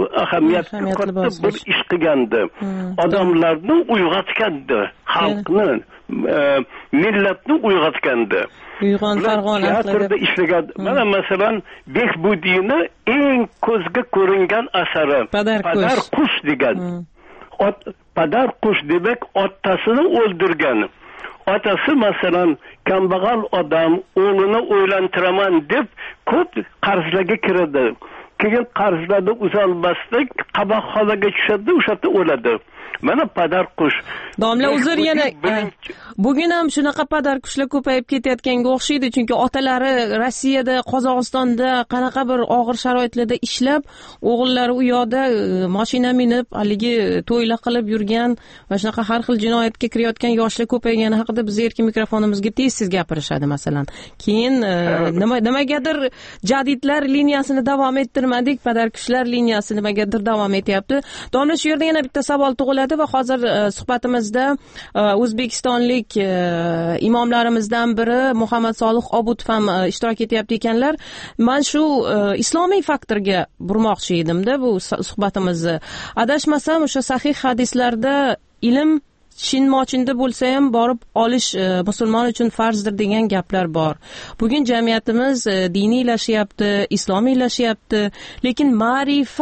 katta bir ish qilgandi. Odamlarni uyg'otgandi, xalqni, millatni uyg'otgandi. Teatrda ishlagan. Mana masalan Behbudiyni eng ko'zga ko'ringan asari Padar qush degan. Padar qush demak otasini o'ldirgan. Otasi masalan kambag'al odam, o'g'lini o'ylantiraman deb ko'p qarzlarga kiradi. Keyin qarzlarni uzolmasdan qamoqxonaga tushadi, o'sha yerda o'ladi. Mana padar qush. Domla uzr, yana bugun ham shunaqa padar qushlar ko'payib ketayotganga o'xshaydi, chunki otalari Rossiyada, Qozog'istonda qanaqa bir og'ir sharoitlarda ishlab, o'g'illari u yoqda mashina minib, haligi to'ylar qilib yurgan va shunaqa har xil jinoyatga kirayotgan yoshlar ko'paygani haqida biz erkin mikrofonimizga tez gapirishadi masalan. Keyin nimagadir jadidlar liniyasini davom ettirmadik, padar qushlar liniyasi nimagadir davom etyapti. Domla, shu yerda yana bitta savol tug'iladi va hozir suhbatimizda o'zbekistonlik imomlarimizdan biri Muhammad Solih Obudov ham ishtirok etyapti ekanlar. Men shu islomiy faktorga burmoqchi edimda bu suhbatimizni. Adashmasam o'sha sahih hadislarda ilm chin-mochinda bo'lsa ham borib olish musulmon uchun farzdir degan gaplar bor. Bugun jamiyatimiz diniylashyapti, islomiylashyapti, lekin ma'rifat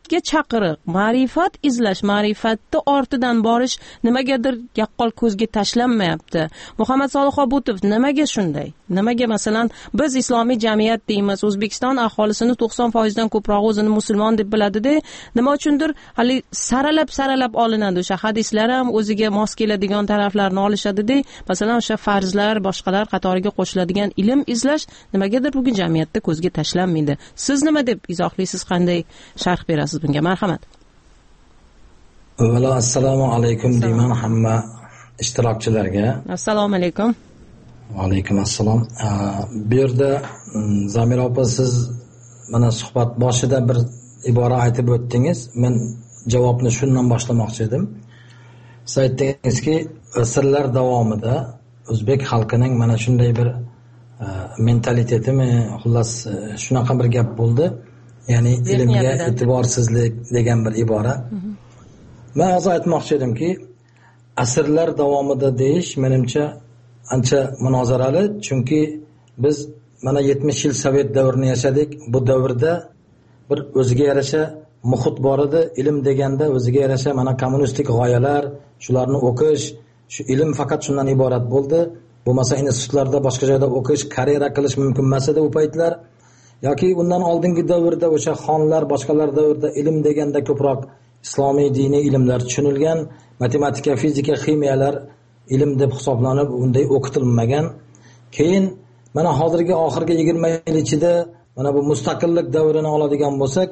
ma'rifatga chaqiriq, ma'rifat izlash, ma'rifatni ortidan borish nimagadir yaqqol ko'zga tashlanmayapti. Muhammad Solih Obutov, nimaga shunday? Nimaga masalan biz islomiy jamiyat deymiz, O'zbekiston aholisini 90% dan ko'proq o'zini musulmon deb biladi-da, nima uchundir hali saralab olinadi. O'sha hadislar ham o'ziga mos keladigan taraflarni olishadi-da, masalan o'sha farzlar, boshqalar qatoriga qo'shiladigan ilm izlash nimagadir bugun jamiyatda ko'zga tashlanmaydi. Siz nima deb izohlaysiz, qanday sharh berasiz bunga? Marhamat. Avvalo assalomu alaykum deyman hamma ishtirokchilarga. Assalomu alaykum. Va alaykum assalom. Bu yerda Zamira opa, siz mana suhbat boshida bir ibora aytib o'tdingiz. Men javobni shundan boshlamoqchi edim. Siz aytdingizki, asrlar davomida o'zbek xalqining mana shunday bir mentalitetimi, xullas shunaqa bir gap bo'ldi. Ya'ni ilmga e'tiborsizlik degan bir ibora. Men hozir aytmoqchi edimki, asrlar davomida deyish menimcha ancha munozarali, chunki biz mana 70 yil Sovet davrini yashadik. Bu davrda bir o'ziga yarasha muhit bor edi. Ilm deganda o'ziga yarasha mana kommunistik g'oyalar, shularni o'qish, shu ilm faqat shundan iborat bo'ldi. Bo'lmasa institutlarda boshqa joyda o'qish, karyera qilish mumkin emas edi u paytlar. Yoki undan oldingi davrda o'sha xonlar, boshqalar davrida ilm deganda ko'proq islomiy diniy ilmlar tushunilgan, matematika, fizika, ximiyalar ilm deb hisoblanib unday o'qitilmagan. Keyin mana hozirgi oxirgi 20 yil ichida mana bu mustaqillik davrini oladigan bo'lsak,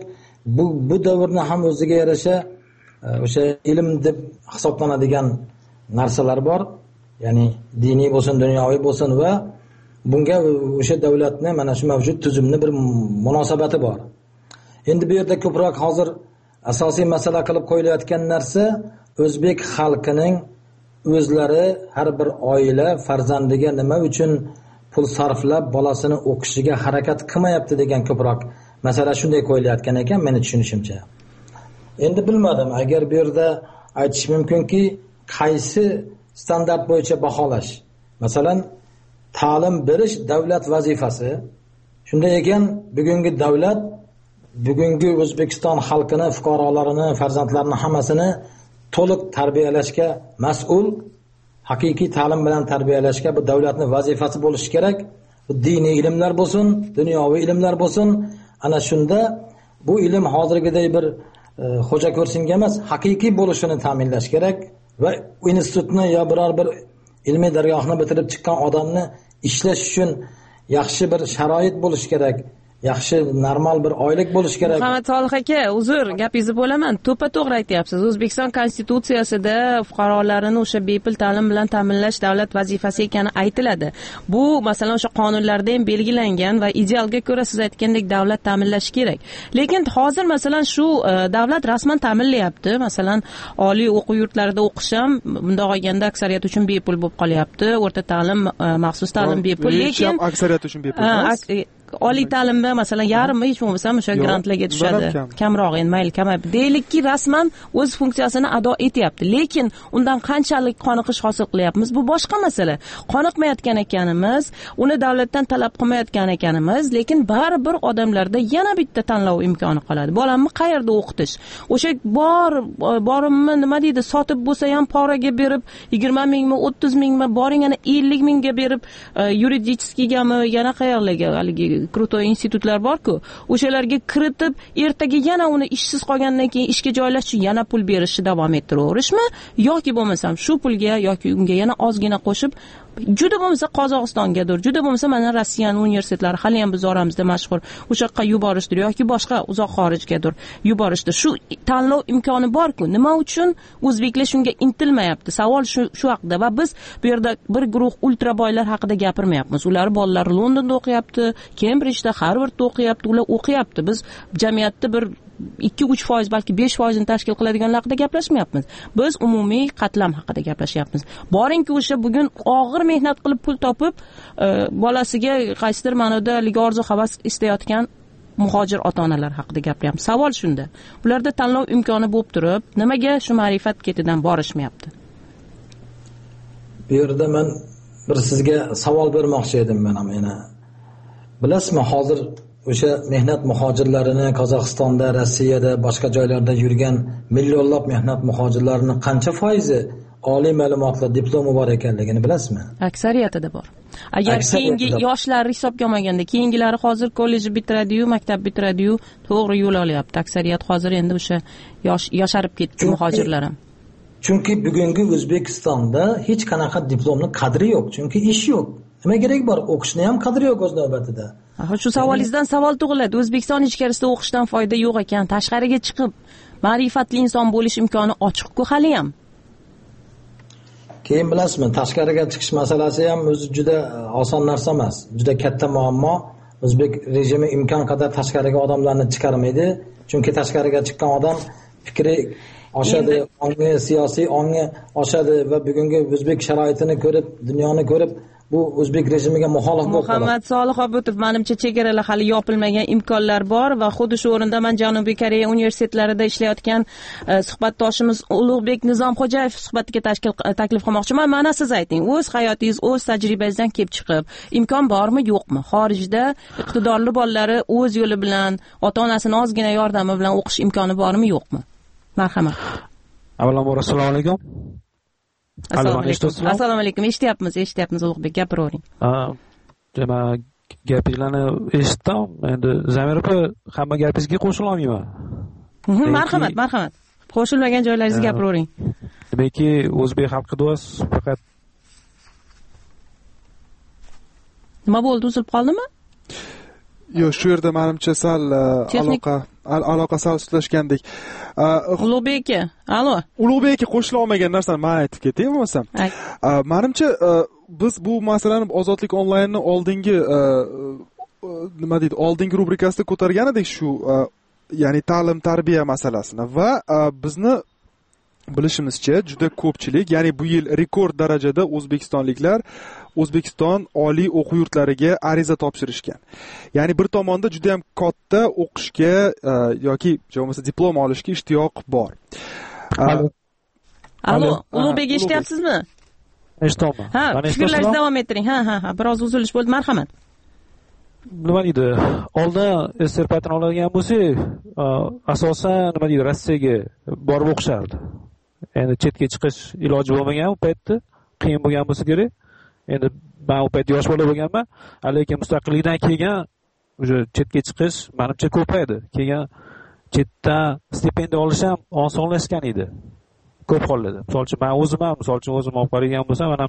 bu davrni ham o'ziga yarasha o'sha ilm deb hisoblanadigan narsalar bor. Ya'ni diniy bo'lsin, dunyoviy bo'lsin va bunga o'sha davlatni mana shu mavjud tuzumni bir munosabati bor. Endi bu yerda ko'proq hozir asosiy masala qilib qo'yilayotgan narsa o'zbek xalqining o'zlari har bir oila farzandiga nima uchun pul sarflab bolasini o'qishiga harakat qilmayapti degan ko'proq masala shunday qo'yilayotgan ekan meni tushunishimcha. Endi bilmadim, agar bu yerda aytish mumkinki, qaysi standart bo'yicha baholash. Masalan, ta'lim berish davlat vazifasi. Shunday ekan, bugungi davlat bugungi O'zbekiston xalqini, fuqarolarini, farzandlarini hammasini to'liq tarbiyalashga mas'ul, haqiqiy ta'lim bilan tarbiyalashga bu davlatning vazifasi bo'lishi kerak. Bu diniy ilmlar bo'lsin, dunyoviy ilmlar bo'lsin, ana shunda bu ilm hozirgidek bir xo'ja ko'rsinga emas, haqiqiy bo'lishini ta'minlash kerak va institutni yo biror bir ilmiy dargohni bitirib chiqqan odamni ishlash uchun yaxshi bir sharoit bo'lishi kerak. Yaxshi normal bir oylik bo'lish kerak. Muhammad Solih aka, uzr, gapingizni bo'laman. To'ppa-to'g'ri aytyapsiz. O'zbekiston konstitutsiyasida fuqarolarini o'sha bepul ta'lim bilan ta'minlash davlat vazifasi ekani aytiladi. Bu masalan o'sha qonunlarda ham belgilangan va idealga ko'ra siz aytgandek davlat ta'minlashi kerak. Lekin hozir masalan shu davlat rasman ta'minlayapti. Masalan, oliy o'quv yurtlarida o'qish ham bundoq olganda aksariyat uchun bepul bo'lib qolyapti. O'rta ta'lim, maxsus ta'lim bepul, lekin aksariyat uchun bepul emas. Oliy ta'limda masalan yarmi hech bo'lmasa o'sha grantlarga tushadi. Kamroq endi mayli kamayib. Deylikki rasman o'z funksiyasini ado etyapti. Lekin undan qanchalik qoniqish hosil qilyapmiz, bu boshqa masala. Qoniqmayotgan ekanimiz, uni davlatdan talab qilmayotgan ekanimiz, lekin baribir odamlarda yana bitta tanlov imkoni qoladi. Bolamni qayerda o'qitish? O'sha borimni nima deydi, sotib bo'lsa ham poraga berib 20 mingmi, 30 mingmi, boring yana 50 mingga berib yuridiskigami, yana qayerlarga haligi krutoy institutlar bor-ku, o'shalarga kiritib, ertaga yana uni ishsiz qolgandan keyin ishga joylash uchun yana pul berishni davom ettiraverishmi? Yoki bo'lmasam shu pulga yoki unga yana ozgina qo'shib, juda bo'lmasa Qozog'istongadir, juda bo'lmasa mana Rossiyaning universitetlari hali ham biz oramizda mashhur, o'sha yoqqa yuborishdir yoki boshqa uzoq xorijgadir yuborishdir. Shu tanlov imkoni bor-ku, nima uchun o'zbeklar shunga intilmayapti? Savol shu haqida va biz bu yerda bir guruh ultraboylar haqida gapirmayapmiz. Ular bolalar Londonda o'qiyapti, Kembridjda, Harvardda o'qiyapti, ular o'qiyapti. Biz jamiyatda bir 2-3%, balki 5% ni tashkil qiladiganlar haqida gaplashmayapmiz. Biz umumiy qatlam haqida gaplashyapmiz. Boringki o'sha bugun og'ir mehnat qilib pul topib, bolasiga qaysidir ma'noda orzu havas istayotgan muhojir ota-onalar haqida gapiryapmiz. Savol shunda. Ularda tanlov imkoni bo'lib turib, nimaga shu ma'rifat ketidan borishmayapti? Bu yerda men bir sizga savol bermoqchi edim men ham yana. Bilasizmi, hozir o'sha mehnat muhojirlarini Qozog'istonda, Rossiyada, boshqa joylarda yurgan millionlab mehnat muhojirlarini qancha foizi oliy ma'lumotli diplomi bor ekanligini bilasizmi? Aksariyatida bor. Agar keyingi yoshlar hisobga olmaganda, keyingilari hozir kollej bitiradi-yu, maktab bitiradi-yu, to'g'ri yo'l olyapti. Aksariyat hozir endi o'sha yosharib ketdi muhojirlar ham. Chunki bugungi O'zbekistonda hech qanaqa diplomning qadri yo'q, chunki ish yo'q. Nima kerak bor? O'qishni ham qadri yo'q o'z navbatida. Shu savolingizdan savol tug'iladi. O'zbekiston ichkarisida o'qishdan foyda yo'q ekan, tashqariga chiqib ma'rifatli inson bo'lish imkoni ochiq-ku hali ham. Keyin bilasizmi, tashqariga chiqish masalasi ham o'zi juda oson narsa emas. Juda katta muammo. O'zbek rejimi imkon qadar tashqariga odamlarni chiqarmaydi. Chunki tashqariga chiqqan odam fikri oshadi, ongi siyosiy ongi oshadi va bugungi o'zbek sharoitini ko'rib, dunyoni ko'rib, bu o'zbek rejimiga muxolif bo'lib qoladi. Muhammad Solih Obutov, menimcha chegaralar hali yopilmagan imkonlar bor va xuddi shu o'rinda men Janubiy Koreya universitetlarida ishlayotgan suhbatdoshimiz Ulug'bek Nizomxo'jayev suhbatiga taklif qilmoqchiman. Mana siz ayting, o'z hayotingiz, o'z tajribangizdan kelib chiqib, imkon bormi, yo'qmi? Xorijda iqtidorli bolalari o'z yo'li bilan, ota-onasining ozgina yordami bilan o'qish imkoni bormi, yo'qmi? Marhamat. Avvalambor assalomu alaykum. Assalomu alaykum. Eshityapmiz Ulug'bek, gapiravering. Demak, gapinglarni eshitdim. Endi Zamir opa, hamma gapingizga qo'shila olmayman. Marhamat. Qo'shilmagan joylaringizga gapiravering. Demakki, o'zbek xalqi do'st faqat nima bo'ldi, uzilib qoldimi? Yo'q, shu yerda menimcha sal aloqa sal sutlashgandek. Ulug'bek, alo. Ulug'bek qo'shila olmagan narsani men aytib ketay bo'lmasam. Menimcha biz bu masalani Ozodlik onlaynni oldingi rubrikasida ko'targan edik shu, ya'ni ta'lim tarbiya masalasini va bizni bilishimizcha juda ko'pchilik, ya'ni bu yil rekord darajada o'zbekistonliklar O'zbekiston oliy o'quv yurtlariga ariza topshirishgan. Ya'ni bir tomonda juda ham katta o'qishga yoki bo'lmasa diplom olishga ishtiyoq bor. Alo, Ulug'bek, eshityapsizmi? Eshityapman. Fikrlaringizni davom ettiring. Ha, biroz uzilish bo'ldi, marhamat. Nima deydi? Oldin serpatini oladigan bo'lsak, asosan nima deydi, Rossiyaga borib o'qishardi. Endi chetga chiqish iloji bo'lmagan u paytda, qiyin bo'lgan bo'lsa kerak. Endi men u payt yosh bola bo'lganman, lekin mustaqillikdan keyin o'sha chetga chiqish menimcha ko'paydi. Keyin chetdan stipendiya olish ham osonlashgan edi. Ko'p hollarda. Masalan, men o'zim olib qaragan bo'lsam, mana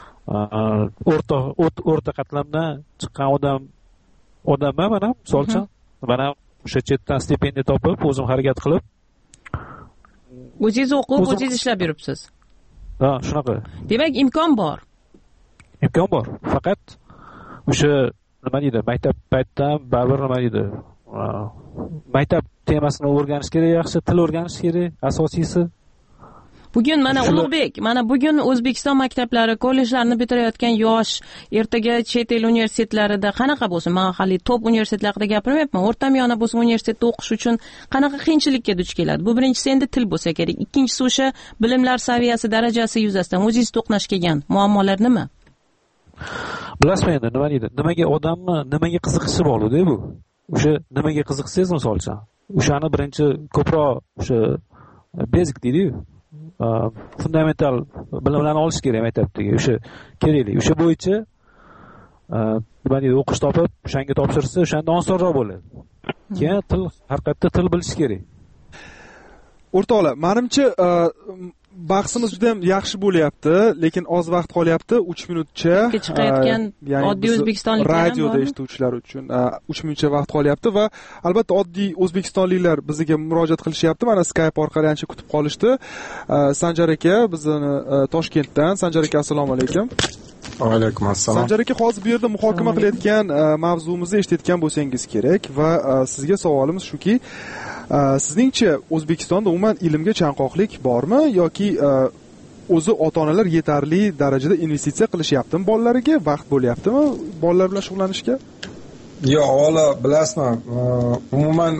o'rta qatlamdan chiqqan odamman, mana masalan, mana o'sha chetdan stipendiya topib, o'zim harakat qilib, o'zingiz o'qib, o'zingiz ishlab yuribsiz. Ha, shunaqa. Demak, imkon bor. Imkon bor. Faqat o'sha nima deydi, maktab paytdan baribir nima deydi, maktab temasini o'rganish kerak, yaxshi til o'rganish kerak, asosiysi. Bugun mana Ulug'bek, bugun O'zbekiston maktablari, kollejlarni bitirayotgan yosh, ertaga chet el universitetlarida qanaqa bo'lsin? Men hali top universitetlar haqida gapirmayapman. O'rtamiyona bo'lsin, universitetda o'qish uchun qanaqa qiyinchilikka duch keladi? Bu birinchisi endi til bo'lsa kerak. Ikkinchisi o'sha bilimlar saviyasi, darajasi yuzasidan o'zingiz to'qnash kelgan muammolar nima? Bilasizmi endi nima deydi? Nimaga qiziqishi bor-ku bu. O'sha nimaga qiziqsangiz, masalan, o'shani birinchi ko'proq o'sha basic deydi-ku. Fundamental bilimlarni olish kerak maktabdagi, o'sha kerakli. O'sha bo'yicha nima deydi, o'qish topib, o'shanga topshirsa, o'shanda osonroq bo'ladi. Keyin har qayerda til bilish kerak. O'rtoqlar, menimcha bahsimiz juda ham yaxshi bo'lyapti, lekin oz vaqt qolyapti. 3 minutcha chiqayotgan oddiy o'zbekistonliklar radioda eshituvchilar uchun 3 minutcha vaqt qolyapti va albatta oddiy o'zbekistonliklar bizga murojaat qilishyapti. Mana Skype orqali ancha kutib qolishdi. Sanjar aka bizni Toshkentdan. Sanjar aka, assalomu alaykum. Va alaykum assalom. Sanjar aka, hozir bu yerda muhokama qilayotgan mavzumizni eshitayotgan bo'lsangiz kerak va sizga savolimiz shuki, sizningcha O'zbekistonda umuman ilmga chanqoqlik bormi yoki o'zi ota-onalar yetarli darajada investitsiya qilishyaptimi bolalariga, vaqt bo'lyaptimi bolalar bilan shug'ullanishga? Yo'q, avvalo bilasizmi, umuman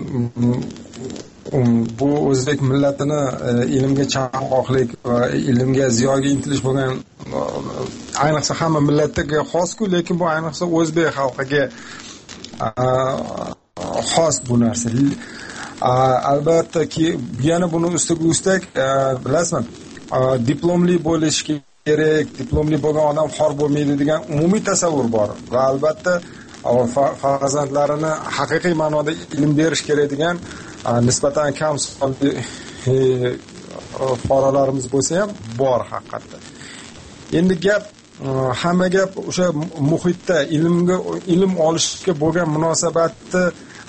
bu o'zbek millatini ilmga chanqoqlik va ilmga ziyoga intilish bo'lgan, ayniqsa hamma millatga xos-ku, lekin bu ayniqsa o'zbek xalqiga xos bu narsa. Albattaki yana buni ustiga ustak bilasizmi, diplomli bo'lish kerak, diplomli bo'lgan odam xor bo'lmaydi degan umumiy tasavvur bor va albatta farzandlarini haqiqiy ma'noda ilm berish kerak degan nisbatan kam sonli fuqarolarimiz bo'lsa ham bor haqiqatda. Endi hamma gap o'sha muhitda ilm olishga bo'lgan munosabatni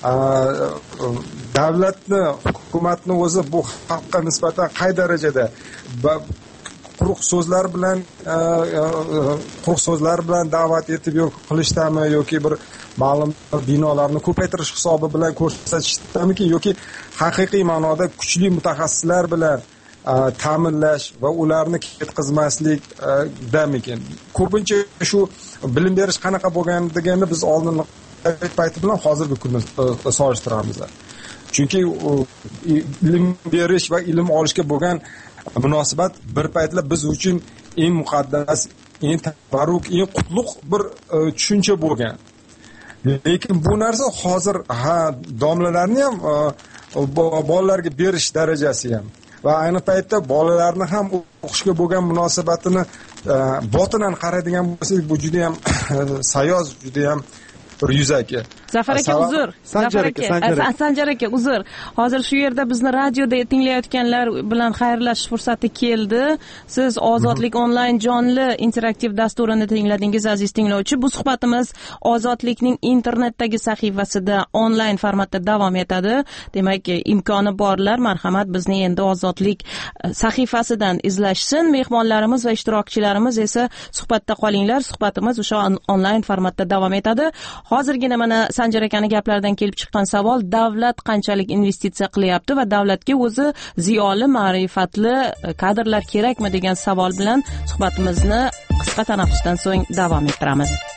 davlatni, hukumatni o'zi bu xalqqa nisbatan qay darajada quruq so'zlar bilan da'vat etib qilishdami yoki bir ma'lum binolarni ko'paytirish hisobi bilan ko'rsatishdamiki yoki haqiqiy ma'noda kuchli mutaxassislar bilan ta'minlash va ularni ketkazmaslikdamikin. Ko'pincha shu bilim berish qanaqa bo'lganligini biz oldin payti bilan hozirgi kunni solishtiramiz. Chunki ilm berish va ilm olishga bo'lgan munosabat bir paytlar biz uchun eng muqaddas, eng tabarruk, eng qutlug' bir tushuncha bo'lgan. Lekin bu narsa hozir domlalarni ham bolalarga berish darajasi ham va ayni paytda bolalarni ham o'qishga bo'lgan munosabatini botinan qaraydigan bo'lsak, bu juda ham sayoz, juda ham bir yuzaki. Zafar aka uzr. Sanjar aka uzr. Hozir shu yerda bizni radioda tinglayotganlar bilan xayrlashish fursati keldi. Siz Ozodlik onlayn jonli interaktiv dasturini tingladingiz aziz tinglovchi. Bu suhbatimiz Ozodlikning internetdagi sahifasida onlayn formatda davom etadi. Demak, imkoni borlar marhamat bizni endi Ozodlik sahifasidan izlashsin. Mehmonlarimiz va ishtirokchilarimiz esa suhbatda qolinglar. Suhbatimiz o'sha onlayn formatda davom etadi. Hozirgina mana Sanjar akaning gaplaridan kelib chiqqan savol, davlat qanchalik investitsiya qilyapti va davlatga o'zi ziyoli, ma'rifatli kadrlar kerakmi degan savol bilan suhbatimizni qisqa tanaffusdan so'ng davom ettiramiz.